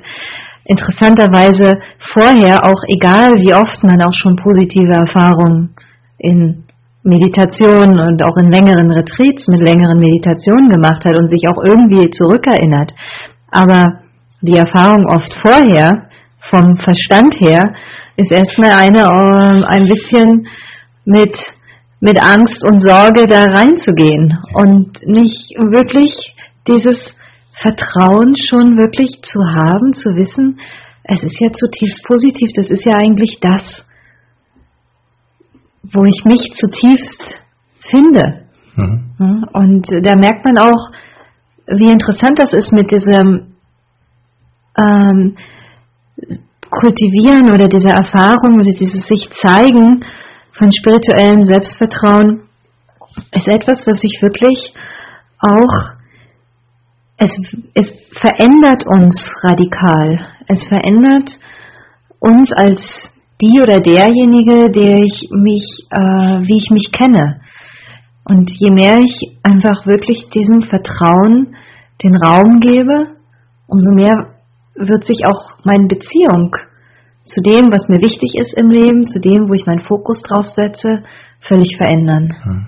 Interessanterweise vorher auch, egal wie oft man auch schon positive Erfahrungen in Meditation und auch in längeren Retreats mit längeren Meditationen gemacht hat und sich auch irgendwie zurückerinnert. Aber die Erfahrung oft vorher, vom Verstand her, ist erstmal eine, ein bisschen mit, mit Angst und Sorge da reinzugehen und nicht wirklich dieses Vertrauen schon wirklich zu haben, zu wissen, es ist ja zutiefst positiv, das ist ja eigentlich das, wo ich mich zutiefst finde. Mhm. Und da merkt man auch, wie interessant das ist mit diesem ähm, Kultivieren oder dieser Erfahrung oder dieses sich zeigen von spirituellem Selbstvertrauen ist etwas, was sich wirklich auch, es, es verändert uns radikal. Es verändert uns als die oder derjenige, der ich mich, äh, wie ich mich kenne. Und je mehr ich einfach wirklich diesem Vertrauen den Raum gebe, umso mehr wird sich auch meine Beziehung zu dem, was mir wichtig ist im Leben, zu dem, wo ich meinen Fokus drauf setze, völlig verändern. Hm.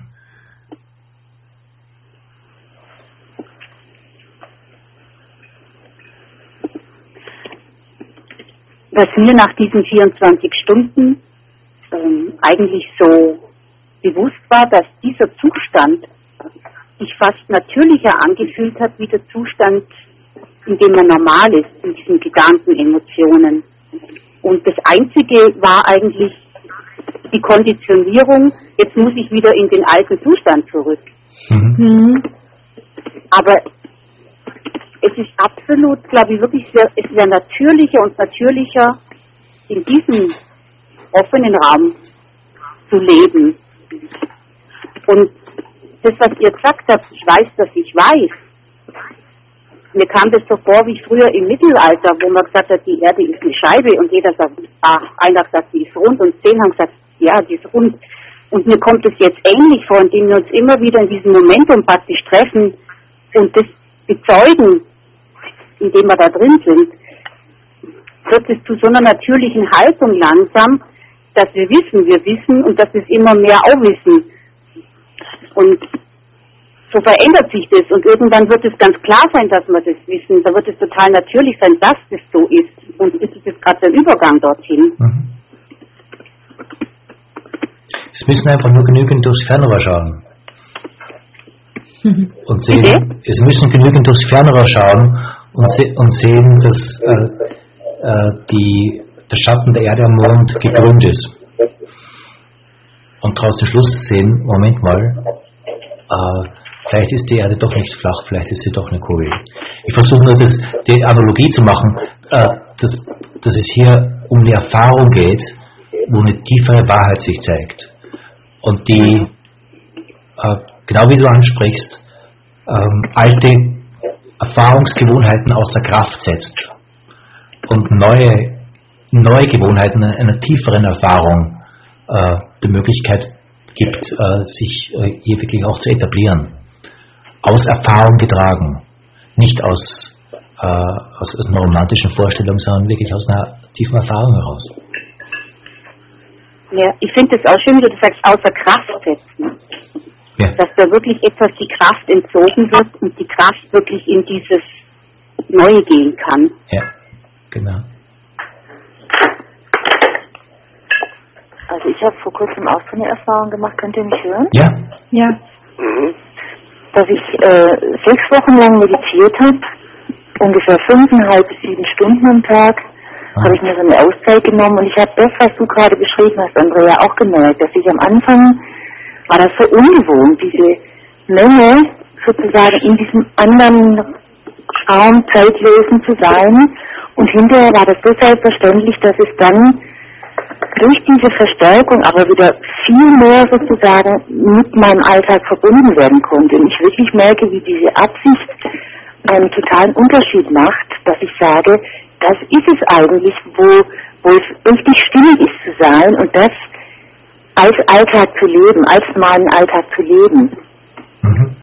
Was mir nach diesen vierundzwanzig Stunden ähm, eigentlich so bewusst war, dass dieser Zustand sich fast natürlicher angefühlt hat, wie der Zustand, in dem man normal ist, in diesen Gedanken, Emotionen. Und das Einzige war eigentlich die Konditionierung, jetzt muss ich wieder in den alten Zustand zurück. Mhm. Aber es ist absolut, glaube ich, wirklich sehr, es wäre natürlicher und natürlicher, in diesem offenen Raum zu leben. Und das, was ihr gesagt habt, ich weiß, dass ich weiß, mir kam das so vor wie früher im Mittelalter, wo man gesagt hat, die Erde ist eine Scheibe und jeder sagt, ach, einer sagt, die ist rund und zehn haben gesagt, ja, die ist rund. Und mir kommt es jetzt ähnlich vor, indem wir uns immer wieder in diesem Momentum praktisch treffen und das bezeugen, indem wir da drin sind, wird es zu so einer natürlichen Haltung langsam, dass wir wissen, wir wissen und dass wir es immer mehr auch wissen. Und so verändert sich das und irgendwann wird es ganz klar sein, dass wir das wissen. Da wird es total natürlich sein, dass das so ist. Und es ist jetzt gerade der Übergang dorthin. Mhm. Es müssen einfach nur genügend durchs Fernrohr schauen. Mhm. Und sehen, okay. Es müssen genügend durchs Fernrohr schauen und, se- und sehen, dass äh, äh, die, der Schatten der Erde am Mond gekrümmt ist. Und daraus den Schluss sehen, Moment mal, äh, vielleicht ist die Erde doch nicht flach, vielleicht ist sie doch eine Kugel. Ich versuche nur das, die Analogie zu machen, äh, dass, dass es hier um eine Erfahrung geht, wo eine tiefere Wahrheit sich zeigt. Und die, äh, genau wie du ansprichst, ähm, alte Erfahrungsgewohnheiten außer Kraft setzt und neue, neue Gewohnheiten einer tieferen Erfahrung äh, die Möglichkeit gibt, äh, sich äh, hier wirklich auch zu etablieren. Aus Erfahrung getragen. Nicht aus, äh, aus, aus einer romantischen Vorstellung, sondern wirklich aus einer tiefen Erfahrung heraus. Ja, ich finde es auch schön, wie du sagst, außer Kraft setzen. Ja. Dass da wirklich etwas die Kraft entzogen wird und die Kraft wirklich in dieses Neue gehen kann. Ja, genau. Also ich habe vor kurzem auch so eine Erfahrung gemacht, könnt ihr mich hören? Ja. Ja. Mhm. Dass ich äh, sechs Wochen lang meditiert habe, ungefähr fünfeinhalb bis sieben Stunden am Tag, ah. habe ich mir so eine Auszeit genommen und ich habe das, was du gerade beschrieben hast, Andrea, auch gemerkt, dass ich am Anfang war das so ungewohnt, diese Menge sozusagen in diesem anderen Raum zeitlosen zu sein und hinterher war das so selbstverständlich, dass es dann durch diese Verstärkung aber wieder viel mehr sozusagen mit meinem Alltag verbunden werden konnte. Und ich wirklich merke, wie diese Absicht einen totalen Unterschied macht, dass ich sage, das ist es eigentlich, wo, wo es richtig stimmig ist zu sein und das als Alltag zu leben, als meinen Alltag zu leben. Mhm.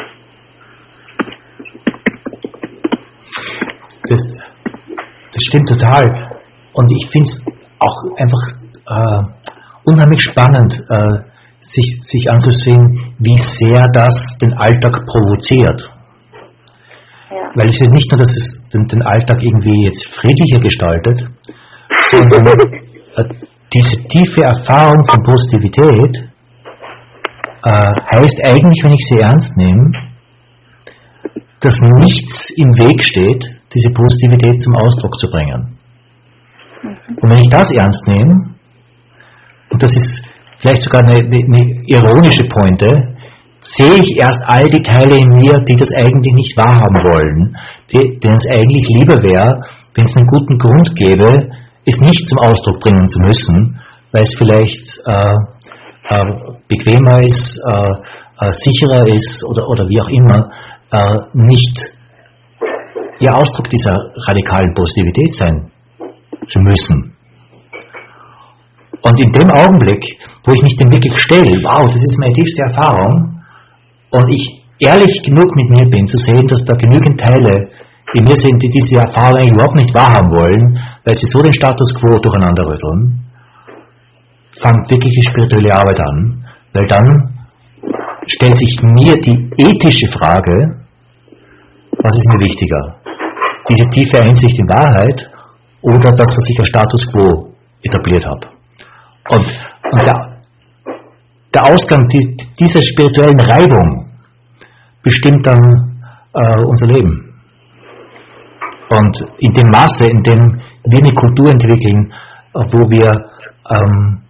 Das, das stimmt total. Und ich finde es auch einfach äh, unheimlich spannend, äh, sich, sich anzusehen, wie sehr das den Alltag provoziert. Ja. Weil es ist nicht nur, dass es den, den Alltag irgendwie jetzt friedlicher gestaltet, sondern äh, diese tiefe Erfahrung von Positivität äh, heißt eigentlich, wenn ich sie ernst nehme, dass nichts im Weg steht, diese Positivität zum Ausdruck zu bringen. Und wenn ich das ernst nehme, und das ist vielleicht sogar eine, eine ironische Pointe, sehe ich erst all die Teile in mir, die das eigentlich nicht wahrhaben wollen, die, denen es eigentlich lieber wäre, wenn es einen guten Grund gäbe, es nicht zum Ausdruck bringen zu müssen, weil es vielleicht äh, äh, bequemer ist, äh, äh, sicherer ist oder, oder wie auch immer, äh, nicht ihr Ausdruck dieser radikalen Positivität sein zu müssen. Und in dem Augenblick, wo ich mich dem wirklich stelle, wow, das ist meine tiefste Erfahrung, und ich ehrlich genug mit mir bin, zu sehen, dass da genügend Teile in mir sind, die diese Erfahrung eigentlich überhaupt nicht wahrhaben wollen, weil sie so den Status quo durcheinander rütteln, fängt wirklich die spirituelle Arbeit an, weil dann stellt sich mir die ethische Frage, was ist mir wichtiger? Diese tiefe Einsicht in Wahrheit oder das, was ich als Status quo etabliert habe? Und, und der, der Ausgang die, dieser spirituellen Reibung bestimmt dann äh, unser Leben. Und in dem Maße, in dem wir eine Kultur entwickeln, wo wir, ähm,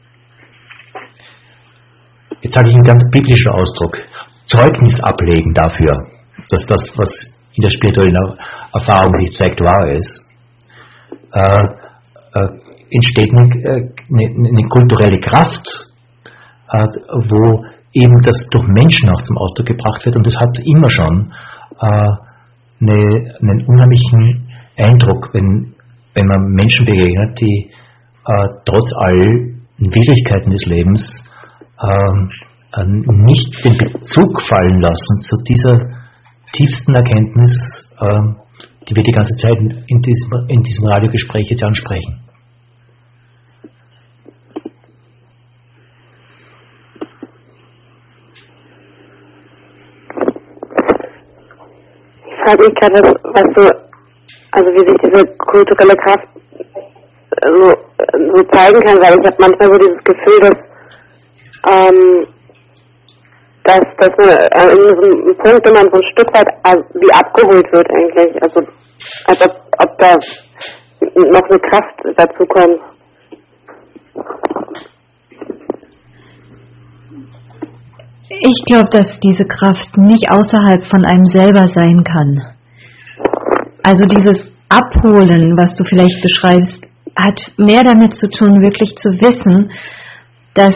jetzt sage ich einen ganz biblischen Ausdruck, Zeugnis ablegen dafür, dass das, was in der spirituellen Erfahrung sich zeigt, wahr ist, äh, äh, entsteht eine, eine, eine kulturelle Kraft, äh, wo eben das durch Menschen auch zum Ausdruck gebracht wird, und das hat immer schon äh, eine, einen unheimlichen Eindruck, wenn, wenn man Menschen begegnet, die äh, trotz allen Widrigkeiten des Lebens äh, nicht den Bezug fallen lassen zu dieser tiefsten Erkenntnis, äh, die wir die ganze Zeit in diesem, in diesem Radiogespräch jetzt ansprechen. Ich frage mich gerade, was so, also wie sich diese kulturelle Kraft so, so zeigen kann, weil ich habe manchmal so dieses Gefühl, dass ähm, dass, dass man äh, in so einem Punkt, wenn man so ein Stück weit äh, wie abgeholt wird eigentlich, also als ob, ob da noch eine Kraft dazu kommt. Ich glaube, dass diese Kraft nicht außerhalb von einem selber sein kann. Also dieses Abholen, was du vielleicht beschreibst, hat mehr damit zu tun, wirklich zu wissen, dass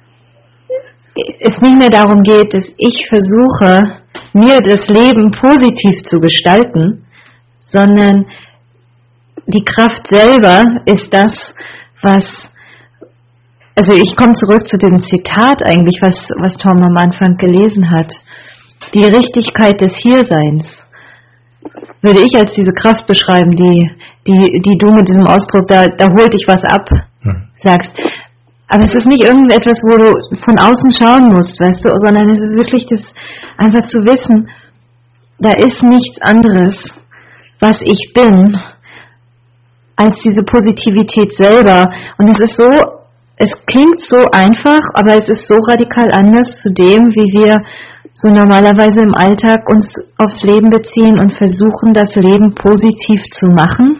es nicht mehr darum geht, dass ich versuche, mir das Leben positiv zu gestalten, sondern die Kraft selber ist das, was, also ich komme zurück zu dem Zitat eigentlich, was, was Tom am Anfang gelesen hat. Die Richtigkeit des Hierseins würde ich als diese Kraft beschreiben, die, die, die du mit diesem Ausdruck, da, da holt dich was ab, hm. sagst. Aber es ist nicht irgendetwas, wo du von außen schauen musst, weißt du, sondern es ist wirklich das, einfach zu wissen, da ist nichts anderes, was ich bin, als diese Positivität selber. Und es ist so, es klingt so einfach, aber es ist so radikal anders zu dem, wie wir so normalerweise im Alltag uns aufs Leben beziehen und versuchen, das Leben positiv zu machen.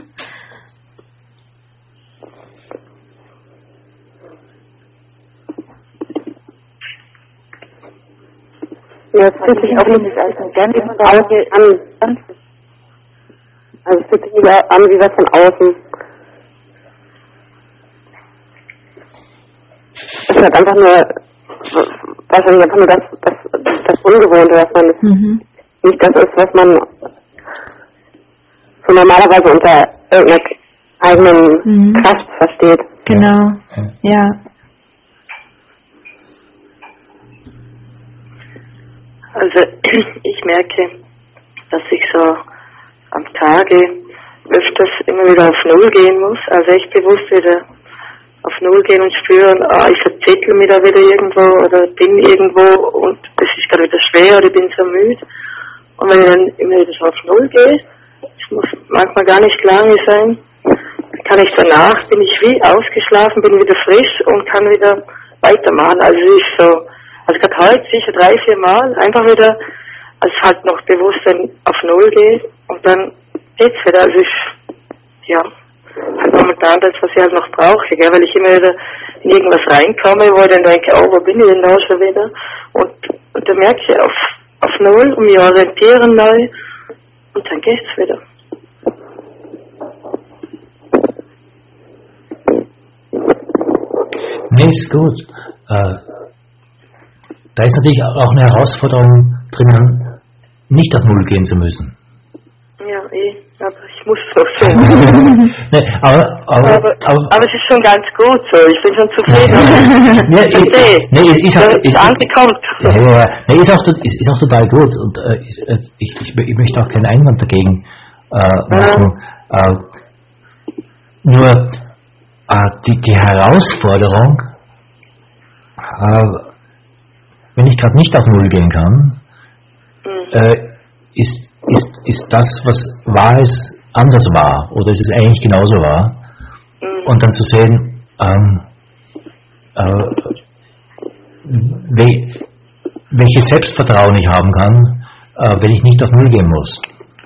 Ja, es fühlt sich auch nicht als ein Außen an. Also es fühlt sich nicht an wie was von außen. Es ist halt einfach nur, wahrscheinlich einfach nur das, das, das Ungewohnte, was man mhm. nicht das ist, was man so normalerweise unter irgendeiner eigenen mhm. Kraft versteht. Genau, ja. Also ich merke, dass ich so am Tage öfters immer wieder auf Null gehen muss, also echt bewusst wieder auf Null gehen und spüren, ah, ich verzettel mich da wieder irgendwo oder bin irgendwo und es ist gerade wieder schwer oder ich bin so müde. Und wenn ich dann immer wieder so auf Null gehe, es muss manchmal gar nicht lange sein, kann ich danach, bin ich wie ausgeschlafen, bin wieder frisch und kann wieder weitermachen. Also es ist so, also gerade heute sicher drei, vier Mal einfach wieder, als halt noch Bewusstsein auf Null geht und dann geht's wieder. Also ich, ja, halt momentan das, was ich halt noch brauche, gell, weil ich immer wieder in irgendwas reinkomme, wo ich dann denke, oh, wo bin ich denn da schon wieder? Und, und dann merke ich auf, auf Null und mich orientieren neu und dann geht's wieder. Nee, ist gut. Äh, da ist natürlich auch eine Herausforderung drinnen, nicht auf Null gehen zu müssen. Ja, eh, aber ich muss es doch sehen. nee, aber, aber, aber, aber, aber es ist schon ganz gut so, ich bin schon zufrieden. nee, nee, nee, ist, ist, auch, ist, angekommen. Ja, nee, ist, auch, ist, ist auch total gut und äh, ist, ich, ich, ich möchte auch keinen Einwand dagegen äh, machen. Ja. Äh, nur äh, die, die Herausforderung, äh, wenn ich gerade nicht auf Null gehen kann, mhm. äh, ist, ist, ist das, was wahr ist, anders wahr oder ist es eigentlich genauso wahr? Mhm. Und dann zu sehen, ähm, äh, we, welches Selbstvertrauen ich haben kann, äh, wenn ich nicht auf Null gehen muss.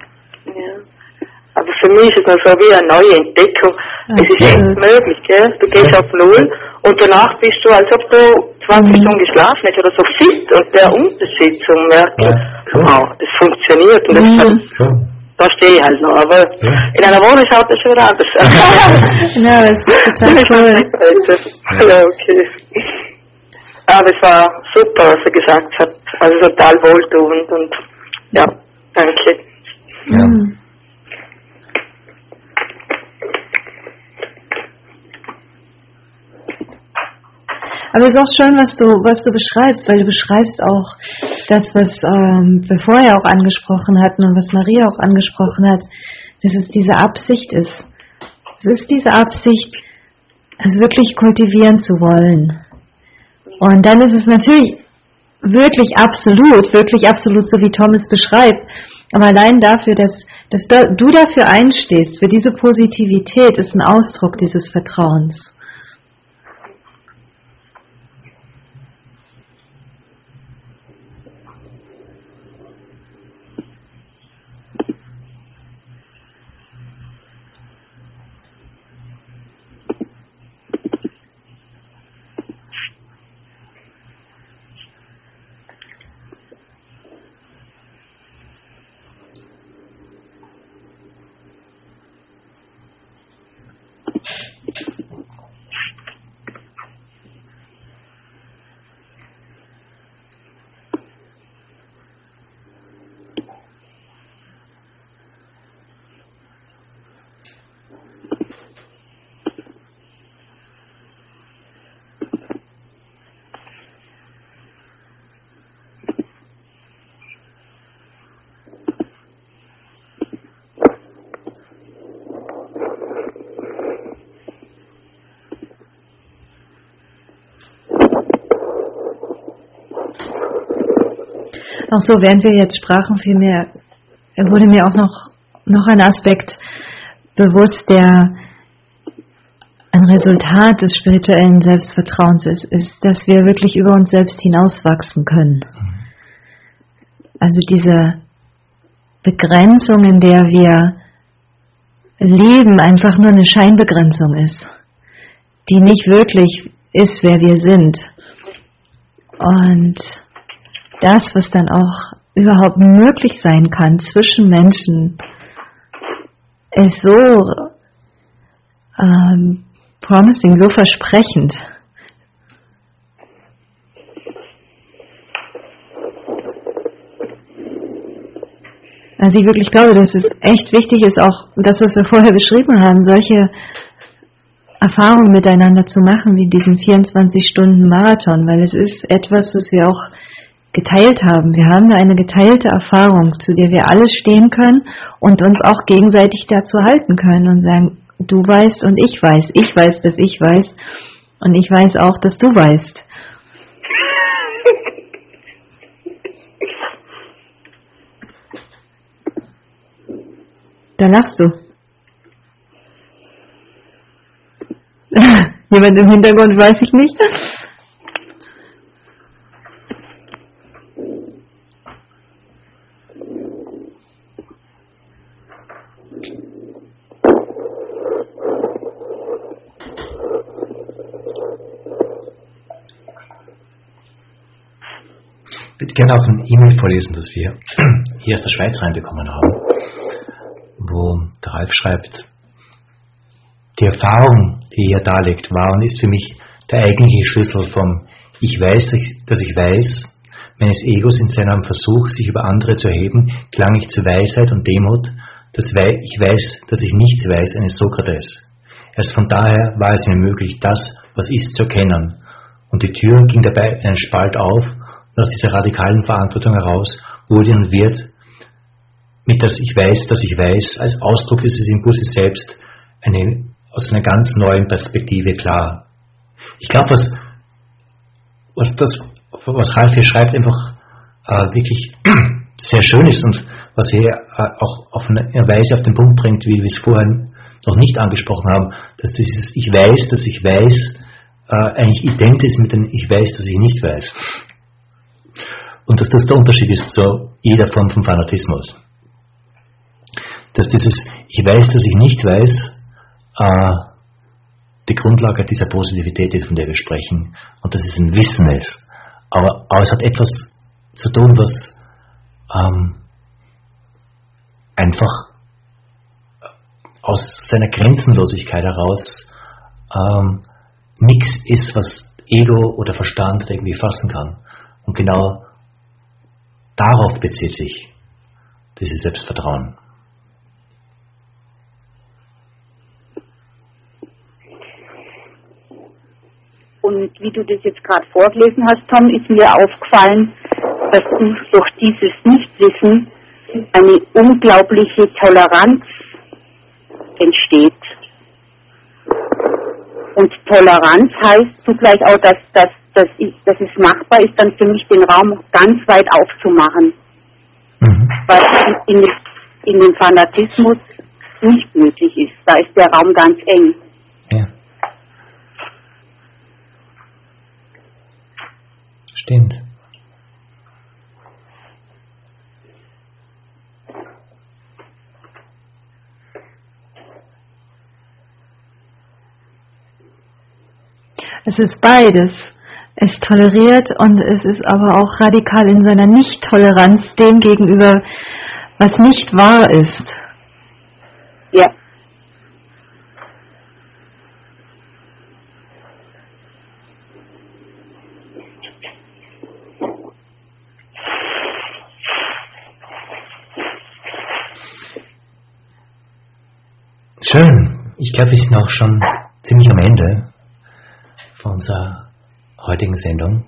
Aber für mich ist das so wie eine neue Entdeckung. Es ist ja. echt möglich, gell? Du gehst ja. auf Null und danach bist du, als ob du zwanzig mhm. Stunden geschlafen hättest oder so fit. Und der Unterschied zu merken, ja. wow, das funktioniert. Und das mhm. hat, da stehe ich halt noch. Aber ja. in einer Wohnung schaut das schon wieder anders aus. Ja, das ist total cool. Ja, okay. Aber es war super, was er gesagt hat. Also total wohltuend und ja, danke. Ja. Mhm. Aber es ist auch schön, was du, was du beschreibst, weil du beschreibst auch das, was ähm, wir vorher auch angesprochen hatten und was Maria auch angesprochen hat, dass es diese Absicht ist. Es ist diese Absicht, es wirklich kultivieren zu wollen. Und dann ist es natürlich wirklich absolut, wirklich absolut, so wie Thomas beschreibt. Aber allein dafür, dass, dass du dafür einstehst, für diese Positivität, ist ein Ausdruck dieses Vertrauens. Auch so, während wir jetzt sprachen, vielmehr wurde mir auch noch, noch ein Aspekt bewusst, der ein Resultat des spirituellen Selbstvertrauens ist, ist, dass wir wirklich über uns selbst hinauswachsen können. Also diese Begrenzung, in der wir leben, einfach nur eine Scheinbegrenzung ist, die nicht wirklich ist, wer wir sind. Und das, was dann auch überhaupt möglich sein kann zwischen Menschen, ist so ähm, promising, so versprechend. Also ich wirklich glaube, dass es echt wichtig ist, auch das, was wir vorher beschrieben haben, solche Erfahrungen miteinander zu machen, wie diesen vierundzwanzig Stunden Marathon, weil es ist etwas, was wir auch geteilt haben. Wir haben da eine geteilte Erfahrung, zu der wir alle stehen können und uns auch gegenseitig dazu halten können und sagen, du weißt und ich weiß. Ich weiß, dass ich weiß und ich weiß auch, dass du weißt. Da lachst du. Jemand im Hintergrund, weiß ich nicht. Ich würde gerne auch ein E-Mail vorlesen, das wir hier aus der Schweiz reinbekommen haben, wo der Ralf schreibt: Die Erfahrung, die hier darlegt, war und ist für mich der eigentliche Schlüssel vom Ich weiß, dass ich weiß, meines Egos in seinem Versuch, sich über andere zu erheben, klang ich zu Weisheit und Demut, das Ich weiß, dass ich nichts weiß, eines Sokrates. Erst von daher war es mir möglich, das, was ist, zu erkennen. Und die Tür ging dabei einen Spalt auf, und aus dieser radikalen Verantwortung heraus wurde und wird mit das Ich weiß, dass ich weiß, als Ausdruck dieses Impulses selbst, eine, aus einer ganz neuen Perspektive klar. Ich glaube, was, was das, was Ralf hier schreibt, einfach äh, wirklich sehr schön ist und was er äh, auch auf eine Weise auf den Punkt bringt, wie wir es vorher noch nicht angesprochen haben, dass dieses Ich weiß, dass ich weiß, äh, eigentlich identisch ist mit dem Ich weiß, dass ich nicht weiß. Und dass das der Unterschied ist zu jeder Form von Fanatismus. Dass dieses Ich weiß, dass ich nicht weiß, äh, die Grundlage dieser Positivität ist, von der wir sprechen, und dass es ein Wissen ist. Aber, aber es hat etwas zu tun, was ähm, einfach aus seiner Grenzenlosigkeit heraus ähm, nichts ist, was Ego oder Verstand irgendwie fassen kann. Und genau darauf bezieht sich dieses Selbstvertrauen. Und wie du das jetzt gerade vorgelesen hast, Tom, ist mir aufgefallen, dass durch dieses Nichtwissen eine unglaubliche Toleranz entsteht. Und Toleranz heißt zugleich auch, dass, dass, dass, ich, dass es machbar ist, dann für mich den Raum ganz weit aufzumachen. Mhm. Was in, in dem Fanatismus nicht möglich ist. Da ist der Raum ganz eng. Ja. Stimmt. Es ist beides. Es toleriert und es ist aber auch radikal in seiner Nicht-Toleranz dem gegenüber, was nicht wahr ist. Ja. Schön. Ich glaube, wir sind auch schon ziemlich am Ende von unserer heutigen Sendung.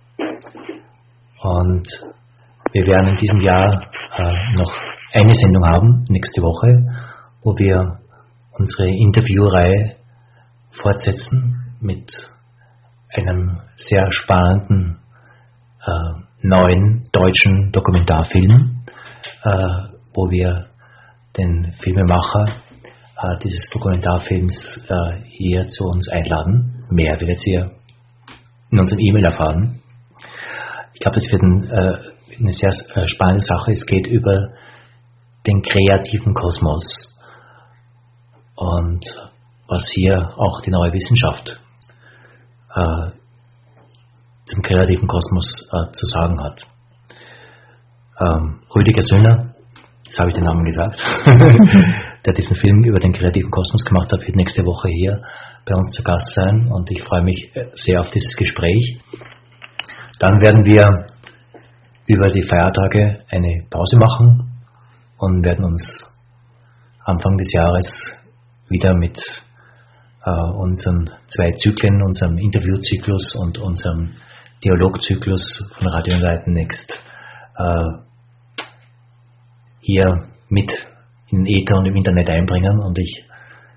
Und wir werden in diesem Jahr äh, noch eine Sendung haben, nächste Woche, wo wir unsere Interviewreihe fortsetzen mit einem sehr spannenden äh, neuen deutschen Dokumentarfilm, äh, wo wir den Filmemacher äh, dieses Dokumentarfilms äh, hier zu uns einladen. Mehr werdet ihr in unserem E-Mail erfahren. Ich glaube, das wird ein, äh, eine sehr äh, spannende Sache. Es geht über den kreativen Kosmos und was hier auch die neue Wissenschaft äh, zum kreativen Kosmos äh, zu sagen hat. Ähm, Rüdiger Söhner, jetzt habe ich den Namen gesagt, der diesen Film über den kreativen Kosmos gemacht hat, wird nächste Woche hier bei uns zu Gast sein und ich freue mich sehr auf dieses Gespräch. Dann werden wir über die Feiertage eine Pause machen und werden uns Anfang des Jahres wieder mit äh, unseren zwei Zyklen, unserem Interviewzyklus und unserem Dialogzyklus von Radio Enlighten Next äh, hier mit in den Äther und im Internet einbringen, und ich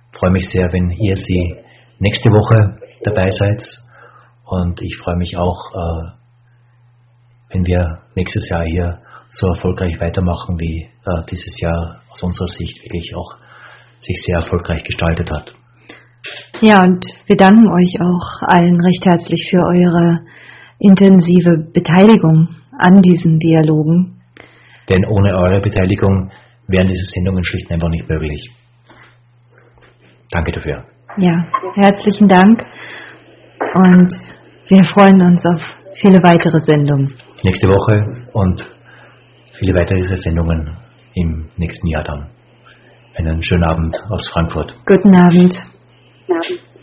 freue mich sehr, wenn ihr Sie nächste Woche dabei seid. Und ich freue mich auch, äh, wenn wir nächstes Jahr hier so erfolgreich weitermachen, wie äh, dieses Jahr aus unserer Sicht wirklich auch sich sehr erfolgreich gestaltet hat. Ja, und wir danken euch auch allen recht herzlich für eure intensive Beteiligung an diesen Dialogen. Denn ohne eure Beteiligung wären diese Sendungen schlicht und einfach nicht möglich. Danke dafür. Ja, herzlichen Dank und wir freuen uns auf viele weitere Sendungen. Nächste Woche und viele weitere Sendungen im nächsten Jahr dann. Einen schönen Abend aus Frankfurt. Guten Abend. Guten Abend.